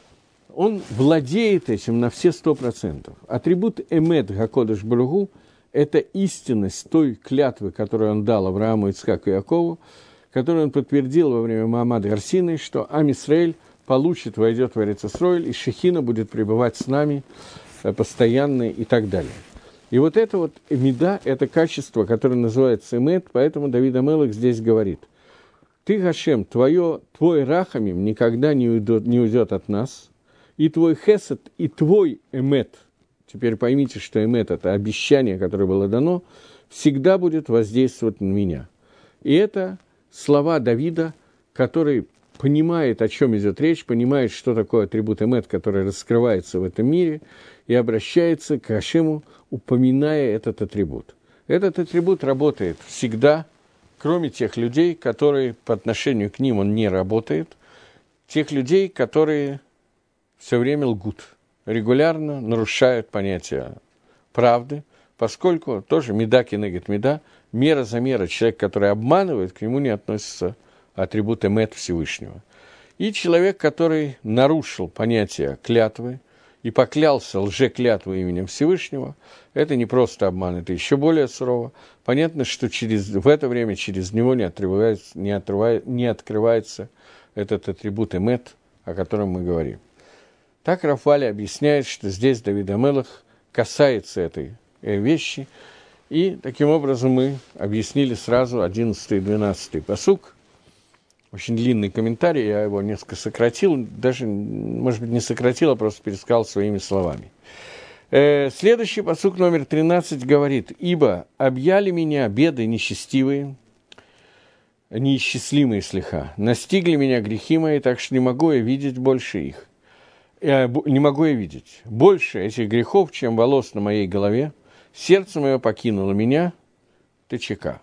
он владеет этим на все 100%. Атрибут эмет Гакодыш Барух Ху – это истинность той клятвы, которую он дал Аврааму, Ицхаку и Якову, которую он подтвердил во время Маамад Гарсины, что Ам-Исраэль получит, войдет в Эрец Исроэль, и Шехина будет пребывать с нами постоянно и так далее. И вот это вот меда, это качество, которое называется эмет, поэтому Давид ха-Мелех здесь говорит: «Ты, Гашем, твой рахамим никогда не уйдет от нас, и твой хесед, и твой эмет». Теперь поймите, что эмет – это обещание, которое было дано, всегда будет воздействовать на меня. И это слова Давида, который понимает, о чем идет речь, понимает, что такое атрибут эмет, который раскрывается в этом мире, и обращается к Ашему, упоминая этот атрибут. Этот атрибут работает всегда, кроме тех людей, которые по отношению к ним он не работает, тех людей, которые все время лгут, регулярно нарушают понятие правды, поскольку тоже меда кинегет меда, мера за мерой, человек, который обманывает, к нему не относится атрибут эмет Всевышнего. И человек, который нарушил понятие клятвы и поклялся лжеклятвой именем Всевышнего, это не просто обман, это еще более сурово. Понятно, что в это время через него не открывается этот атрибут эмет, о котором мы говорим. Так Рав Валя объясняет, что здесь Давид ха-Мелех касается этой вещи, и таким образом мы объяснили сразу 11 и 12 пасук. Очень длинный комментарий, я его несколько сократил, даже, может быть, не сократил, а просто пересказал своими словами. Следующий пасук номер 13 говорит: «Ибо объяли меня беды нечестивые, неисчислимые слиха, настигли меня грехи мои, так что не могу я видеть больше их. Не могу я видеть больше этих грехов, чем волос на моей голове. Сердце мое покинуло меня, ТЧК.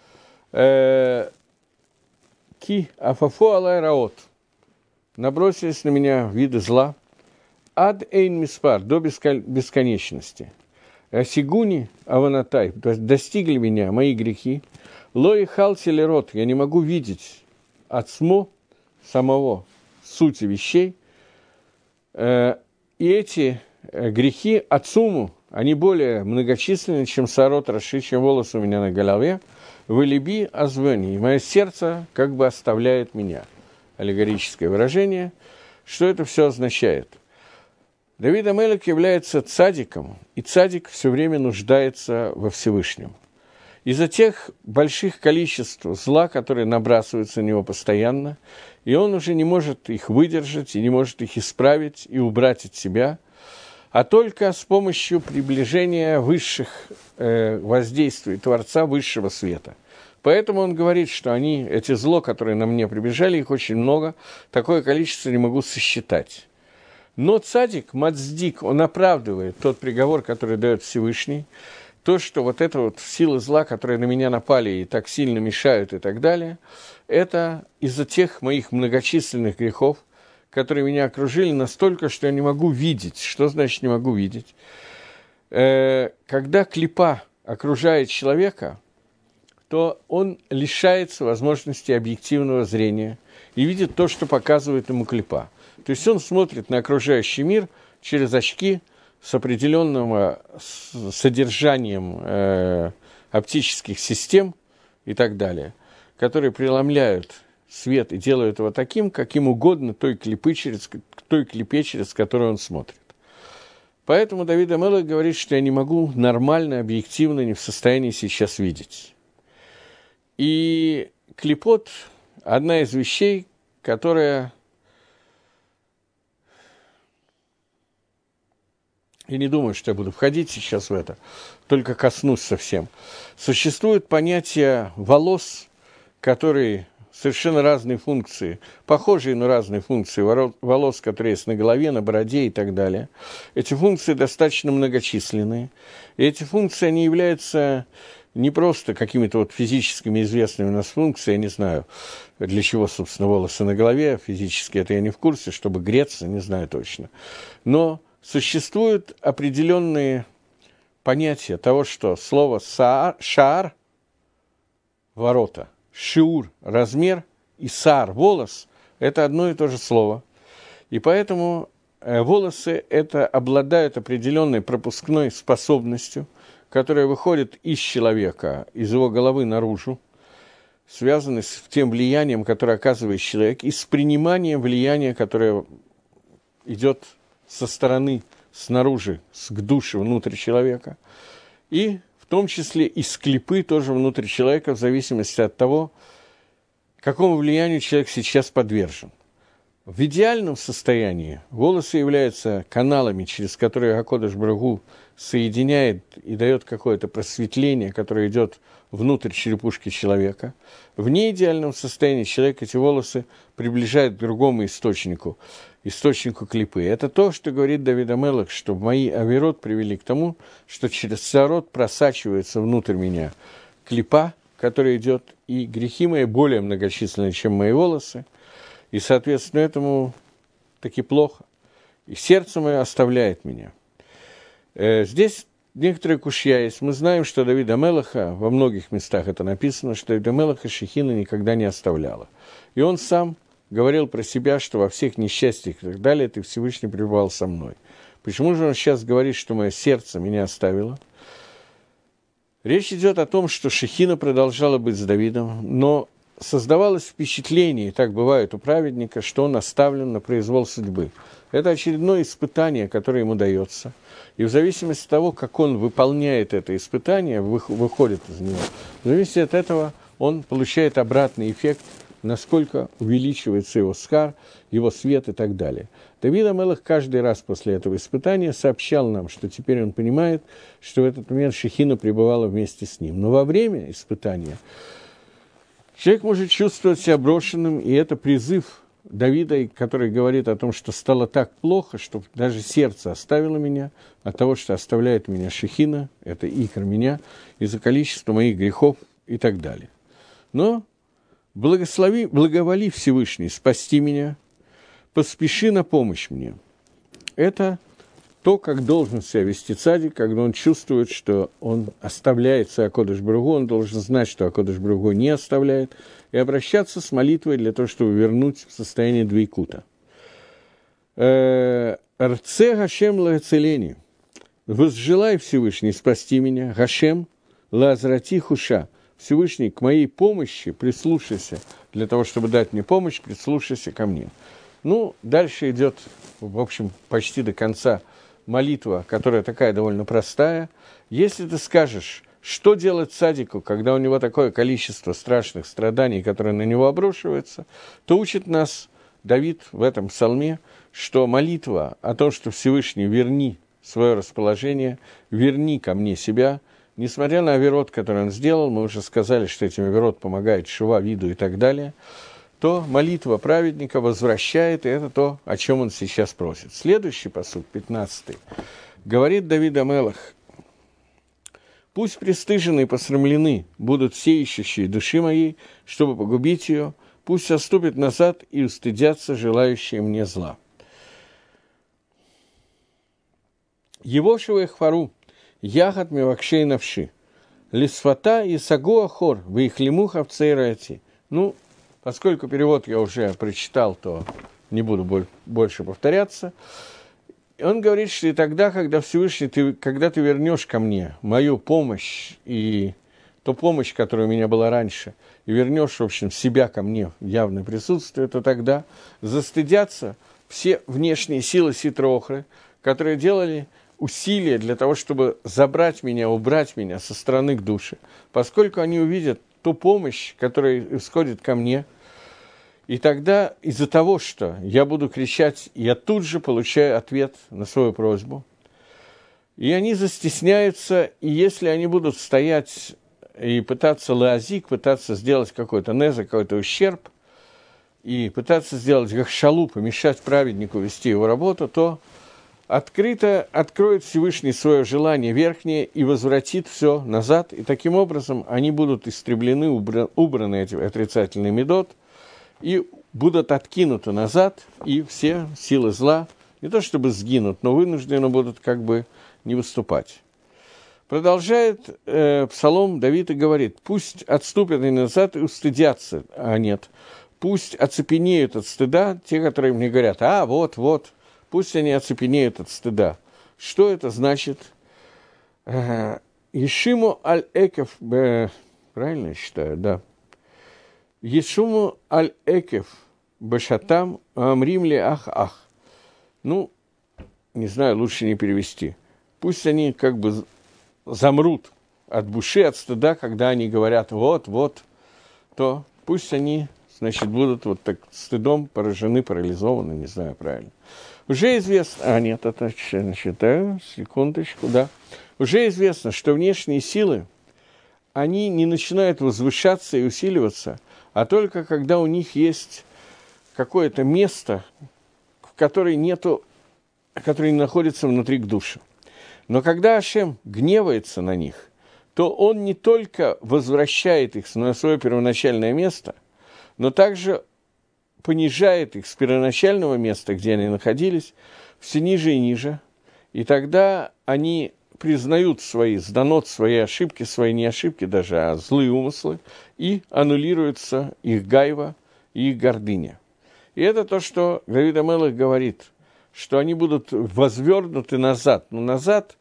Ки афафу алай раот. Набросились на меня виды зла. Ад эйн миспар, до бесконечности. Асигуни аванатай, то есть достигли меня мои грехи. Лои халси лерот, я не могу видеть ацмо, самого сути вещей. И эти грехи ацуму, они более многочисленны, чем сарот раши, чем волосы у меня на голове. Вы либи азвени, и мое сердце как бы оставляет меня. Аллегорическое выражение. Что это все означает? Давид ха-Мелех является цадиком, и цадик все время нуждается во Всевышнем. Из-за тех больших количеств зла, которые набрасываются на него постоянно, и он уже не может их выдержать, и не может их исправить, и убрать от себя, а только с помощью приближения высших воздействий Творца высшего света. Поэтому он говорит, что эти зло, которые на мне прибежали, их очень много, такое количество не могу сосчитать. Но цадик, мацдик, он оправдывает тот приговор, который дает Всевышний, то, что вот это вот силы зла, которые на меня напали и так сильно мешают и так далее, это из-за тех моих многочисленных грехов, которые меня окружили настолько, что я не могу видеть. Что значит не могу видеть? Когда клипа окружает человека, то он лишается возможности объективного зрения и видит то, что показывает ему клипа. То есть он смотрит на окружающий мир через очки с определенным содержанием оптических систем и так далее, которые преломляют свет и делают его таким, каким угодно той клипе, через которую он смотрит. Поэтому Давид ха-Мелех говорит, что я не могу нормально, объективно, не в состоянии сейчас видеть. И клипот – одна из вещей, которая… Я не думаю, что я буду входить сейчас в это, только коснусь совсем. Существует понятие волос, которые совершенно разные функции, похожие на разные функции волос, которые есть на голове, на бороде и так далее. Эти функции достаточно многочисленные. И эти функции, они являются не просто какими-то вот физическими известными у нас функциями, я не знаю, для чего, собственно, волосы на голове, физически это я не в курсе, чтобы греться, не знаю точно. Но существуют определенные понятия того, что слово «шаар» – ворота, «шиур» – размер, и «саар» – волос – это одно и то же слово. И поэтому волосы обладают определенной пропускной способностью, которая выходит из человека, из его головы наружу, связаны с тем влиянием, которое оказывает человек, и с приниманием влияния, которое идет со стороны, снаружи, к душе, внутрь человека, и в том числе из клипы тоже внутрь человека, в зависимости от того, какому влиянию человек сейчас подвержен. В идеальном состоянии волосы являются каналами, через которые ха-Кодеш Барух Ху соединяет и дает какое-то просветление, которое идет внутрь черепушки человека. В неидеальном состоянии человек эти волосы приближает к другому источнику клипы. Это то, что говорит Давид ха-Мелех, что мои авирот привели к тому, что через сарот просачивается внутрь меня клипа, которая идет, и грехи мои более многочисленны, чем мои волосы, и, соответственно, этому таки плохо. И сердце мое оставляет меня. Здесь некоторые кушья есть. Мы знаем, что Давида ха-Мелеха, во многих местах это написано, что Давида ха-Мелеха Шехина никогда не оставляла. И он сам говорил про себя, что во всех несчастьях и так далее ты Всевышний пребывал со мной. Почему же он сейчас говорит, что мое сердце меня оставило? Речь идет о том, что Шехина продолжала быть с Давидом, но создавалось впечатление, и так бывает у праведника, что он оставлен на произвол судьбы. Это очередное испытание, которое ему дается. И в зависимости от того, как он выполняет это испытание, выходит из него, в зависимости от этого он получает обратный эффект, насколько увеличивается его схар, его свет и так далее. Давид ха-Мелех каждый раз после этого испытания сообщал нам, что теперь он понимает, что в этот момент Шехина пребывала вместе с ним. Но во время испытания человек может чувствовать себя брошенным, и это призыв Давида, который говорит о том, что стало так плохо, что даже сердце оставило меня, от того, что оставляет меня Шехина, это икр из-за количества моих грехов и так далее. Но благоволи Всевышний спасти меня, поспеши на помощь мне. Это то, как должен себя вести цадик, когда он чувствует, что он оставляется Акодыш Барух Ху, он должен знать, что Акодыш Барух Ху не оставляет, и обращаться с молитвой для того, чтобы вернуть в состояние двейкута. Рце Гашем лаэцелени. Возжелай, Всевышний, спасти меня. Гашем лаазрати хуша. Всевышний, к моей помощи прислушайся. Для того, чтобы дать мне помощь, прислушайся ко мне. Ну, дальше идет, в общем, почти до конца молитва, которая такая довольно простая. Если ты скажешь, что делать цадику, когда у него такое количество страшных страданий, которые на него обрушиваются, то учит нас Давид в этом псалме, что молитва о том, что Всевышний верни свое расположение, верни ко мне себя, несмотря на авирот, который он сделал, мы уже сказали, что этим авирот помогает шува, виду и так далее, то молитва праведника возвращает, и это то, о чем он сейчас просит. Следующий пасук, 15, говорит Давид ха-Мелех: «Пусть пристыжены и посрамлены будут все ищущие души моей, чтобы погубить ее, пусть отступят назад и устыдятся желающие мне зла». Его шевехфару, ягод мивакшей навши, лисфата и сагуа хор, выихлемуха в цейрати. Ну, поскольку перевод я уже прочитал, то не буду больше повторяться. Он говорит, что и тогда, когда Всевышний, когда ты вернешь ко мне мою помощь и ту помощь, которая у меня была раньше, и вернешь, в общем, себя ко мне в явное присутствие, то тогда застыдятся все внешние силы Ситро-Охры, которые делали усилия для того, чтобы забрать меня, убрать меня со стороны к душе, поскольку они увидят ту помощь, которая исходит ко мне, и тогда из-за того, что я буду кричать, я тут же получаю ответ на свою просьбу, и они застесняются, и если они будут стоять и пытаться лаазик, пытаться сделать какой-то неза, какой-то ущерб, и пытаться сделать гахшалу, помешать праведнику вести его работу, то открыто откроет Всевышний свое желание верхнее и возвратит все назад, и таким образом они будут истреблены, убраны эти отрицательные медот, и будут откинуты назад, и все силы зла, не то чтобы сгинут, но вынуждены будут как бы не выступать. Продолжает псалом Давид и говорит: «Пусть отступят и назад и устыдятся», а нет, «пусть оцепенеют от стыда те, которые мне говорят: вот, пусть они оцепенеют от стыда». Что это значит? Ешиму аль-экев, правильно я считаю, да. Ешуму аль-экев башатам амрим ли ах. Ну, не знаю, лучше не перевести. Пусть они как бы замрут от буши, от стыда, когда они говорят вот, то пусть они, значит, будут вот так стыдом поражены, парализованы, не знаю правильно. Уже известно, нет, это считаю, секундочку, да. Уже известно, что внешние силы, они не начинают возвышаться и усиливаться, а только когда у них есть какое-то место, которое не находится внутри к душе. Но когда Ашем гневается на них, то он не только возвращает их на свое первоначальное место, но также понижает их с первоначального места, где они находились, все ниже и ниже, и тогда они признают свои сданот, свои ошибки, свои не ошибки даже, а злые умыслы, и аннулируется их гайва и их гордыня. И это то, что Давид ха-Мелех говорит, что они будут возвернуты назад. Но назад,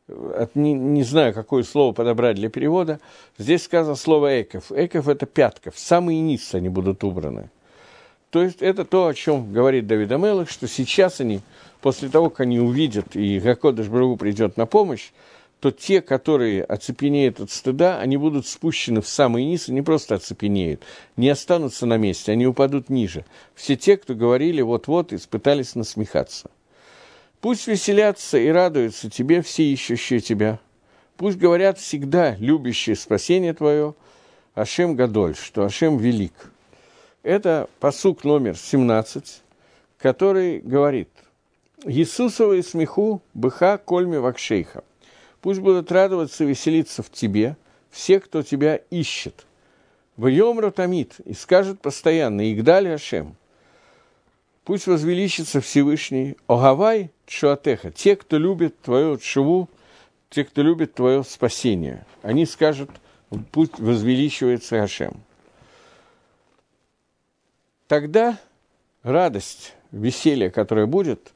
не знаю, какое слово подобрать для перевода, здесь сказано слово «эков». «Эков» — это пятка, в самый низ они будут убраны. То есть это то, о чем говорит Давид ха-Мелех, что сейчас они, после того, как они увидят, и Акодыш Барух Ху придет на помощь, то те, которые оцепенеют от стыда, они будут спущены в самый низ, и не просто оцепенеют, не останутся на месте, они упадут ниже. Все те, кто говорили вот-вот, испытались насмехаться. Пусть веселятся и радуются тебе все ищущие тебя. Пусть говорят всегда любящие спасение твое, Ашем Гадоль, что Ашем велик. Это пасук номер 17, который говорит: «Иисусовой смеху быха кольми вакшейха». Пусть будут радоваться и веселиться в тебе все, кто тебя ищет. «Вайом ротамит» и скажут постоянно «Игдаль Ашем». Пусть возвеличится Всевышний, огавай тшуатеха, те, кто любит твою тшуву, те, кто любит твое спасение. Они скажут, пусть возвеличивается Гашем. Тогда радость, веселье, которое будет,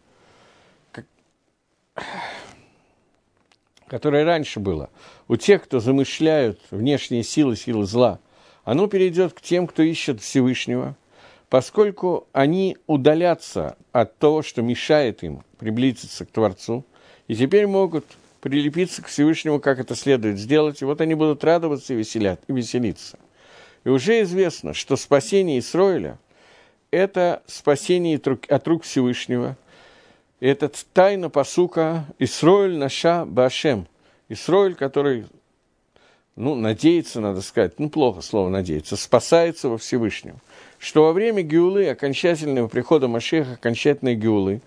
которое раньше было, у тех, кто замышляют внешние силы, силы зла, оно перейдет к тем, кто ищет Всевышнего, поскольку они удалятся от того, что мешает им приблизиться к Творцу, и теперь могут прилепиться к Всевышнему, как это следует сделать, и вот они будут радоваться и веселиться. И уже известно, что спасение Исроэля – это спасение от рук Всевышнего. Это тайна пасука «Исроэль наша башем». Исроэль, который, надеется, надо сказать, плохо слово «надеется», спасается во Всевышнем. Что во время Геулы, окончательного прихода Машеха, окончательной Геулы,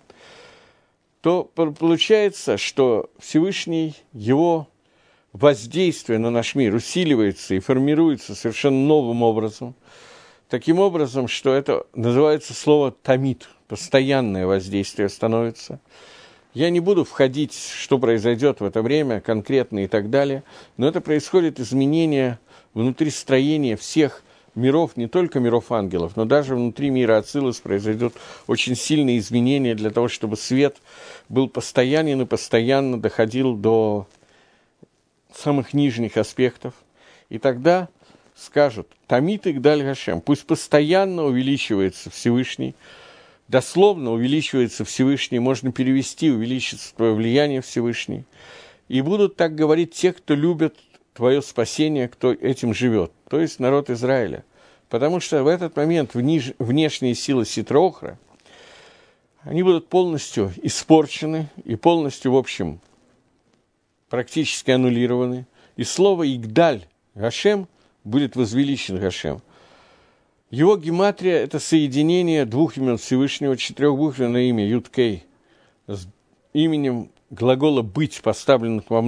то получается, что Всевышний, его воздействие на наш мир усиливается и формируется совершенно новым образом, таким образом, что это называется слово «тамид», постоянное воздействие становится. Я не буду входить, что произойдет в это время конкретно и так далее, но это происходит изменение внутри строения всех миров, не только миров ангелов, но даже внутри мира Ацилус произойдет очень сильные изменения для того, чтобы свет был постоянен и постоянно доходил до самых нижних аспектов. И тогда скажут «Тамит Игдаль Гашем», пусть постоянно увеличивается Всевышний, дословно увеличивается Всевышний, можно перевести «увеличится твое влияние Всевышний», и будут так говорить те, кто любит твое спасение, кто этим живет, то есть народ Израиля. Потому что в этот момент внешние силы Ситра-Охра, они будут полностью испорчены и полностью, в общем, практически аннулированы. И слово «Игдаль Гашем» будет возвеличен Гашем. Его гематрия – это соединение двух имен Всевышнего, четырехбуквенное имя Юд-Кей с именем глагола «быть», поставленных в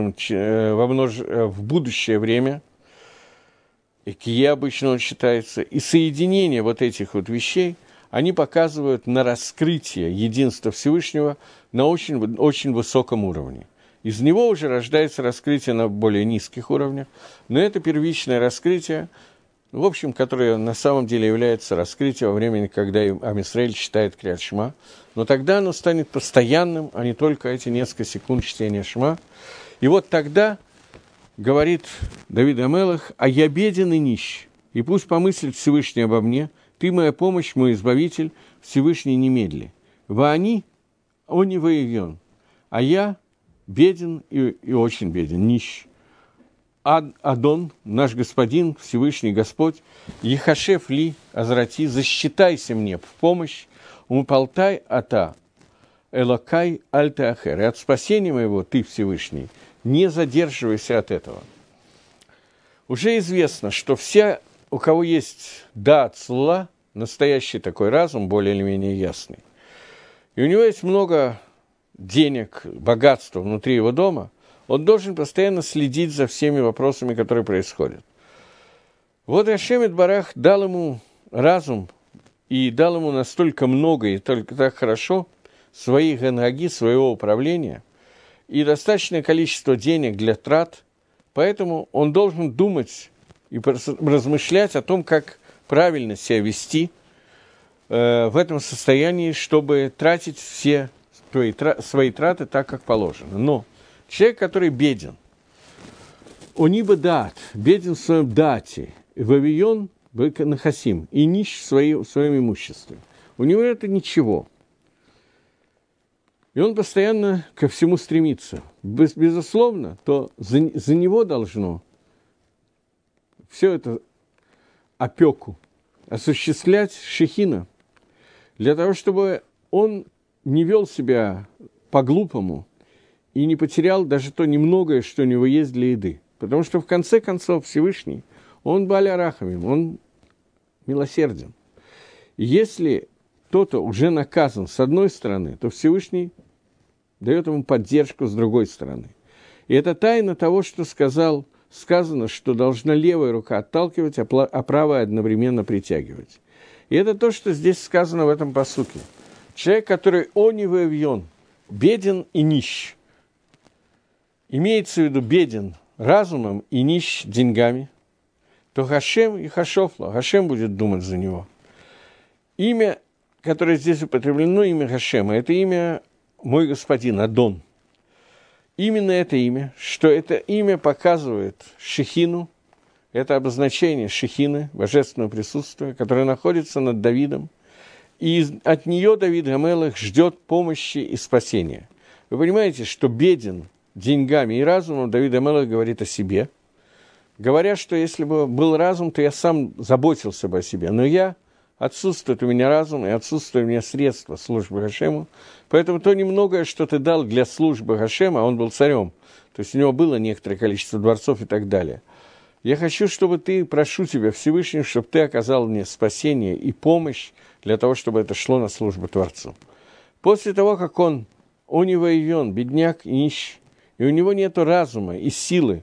будущее время, и кия обычно он считается, и соединение вот этих вот вещей, они показывают на раскрытие единства Всевышнего на очень, очень высоком уровне. Из него уже рождается раскрытие на более низких уровнях, но это первичное раскрытие, в общем, которое на самом деле является раскрытием во времени, когда Ам Исраэль читает Криат Шма, но тогда оно станет постоянным, а не только эти несколько секунд чтения Шма. И вот тогда говорит Давид ха-Мелех: «А я беден и нищ, и пусть помыслит Всевышний обо мне, ты моя помощь, мой избавитель, Всевышний немедли. Ваани, он не воевен, а я беден и очень беден, нищ. Адон, наш господин, Всевышний Господь, Ехашев ли, Азрати, засчитайся мне в помощь, умполтай ата, элокай альтеахер, и от спасения моего ты, Всевышний, не задерживайся от этого». Уже известно, что все, у кого есть даат цла, настоящий такой разум, более или менее ясный, и у него есть много денег, богатства внутри его дома, он должен постоянно следить за всеми вопросами, которые происходят. Вот Ашем Йитбарах дал ему разум и дал ему настолько много и только так хорошо своих ганаги, своего управления, и достаточное количество денег для трат, поэтому он должен думать и размышлять о том, как правильно себя вести в этом состоянии, чтобы тратить все свои траты так, как положено. Но человек, который беден, он ибо дат, беден в своем дате, вавион нахасим, и нищ в своем имуществе. У него это ничего. И он постоянно ко всему стремится. Безусловно, то за него должно все это опеку осуществлять шехина, для того, чтобы он не вел себя по-глупому и не потерял даже то немногое, что у него есть для еды. Потому что, в конце концов, Всевышний, он Бааля Рахамим, он милосерден. И если кто-то уже наказан с одной стороны, то Всевышний дает ему поддержку с другой стороны. И это тайна того, что сказано, что должна левая рука отталкивать, а правая одновременно притягивать. И это то, что здесь сказано в этом пасуке. Человек, который онивевьон, беден и нищ. Имеется в виду беден разумом и нищ деньгами, то Хашем и Хашофло, Хашем будет думать за него. Имя, которое здесь употреблено, имя Хашема, это имя «Мой господин», Адон. Именно это имя, что это имя показывает Шехину, это обозначение Шехины, божественного присутствия, которое находится над Давидом, и от нее Давид Гамелех ждет помощи и спасения. Вы понимаете, что беден деньгами и разумом, Давид Гамелех говорит о себе, говоря, что если бы был разум, то я сам заботился бы о себе, но отсутствует у меня разум и отсутствует у меня средства службы Хашему, поэтому то немногое, что ты дал для службы Хашема, он был царем, то есть у него было некоторое количество дворцов и так далее. Я хочу, чтобы прошу тебя, Всевышний, чтобы ты оказал мне спасение и помощь для того, чтобы это шло на службу Творцу. После того, как он онивайон, бедняк и нищ, и у него нет разума и силы,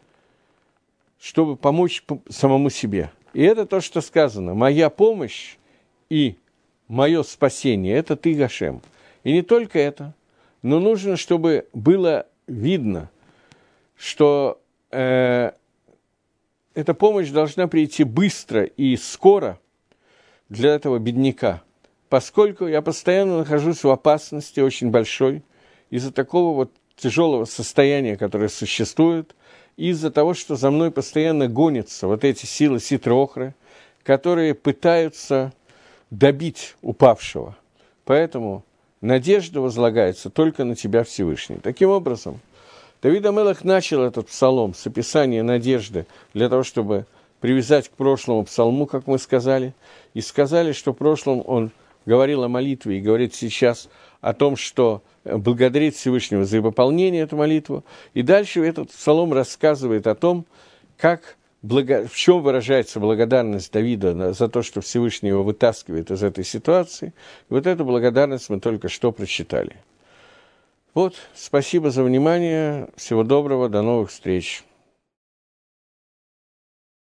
чтобы помочь самому себе. И это то, что сказано. Моя помощь и мое спасение – это ты, Гашем. И не только это, но нужно, чтобы было видно, что эта помощь должна прийти быстро и скоро для этого бедняка, поскольку я постоянно нахожусь в опасности очень большой из-за такого вот тяжелого состояния, которое существует, из-за того, что за мной постоянно гонятся вот эти силы Ситра-Охры, которые пытаются добить упавшего. Поэтому надежда возлагается только на тебя, Всевышний. Таким образом, Давид ха-Мелех начал этот псалом с описания надежды для того, чтобы привязать к прошлому псалму, как мы сказали, и сказали, что в прошлом он говорил о молитве и говорит сейчас о том, что благодарит Всевышнего за выполнение этой молитвы. И дальше этот псалом рассказывает о том, в чем выражается благодарность Давида за то, что Всевышний его вытаскивает из этой ситуации. И вот эту благодарность мы только что прочитали. Вот, спасибо за внимание, всего доброго, до новых встреч.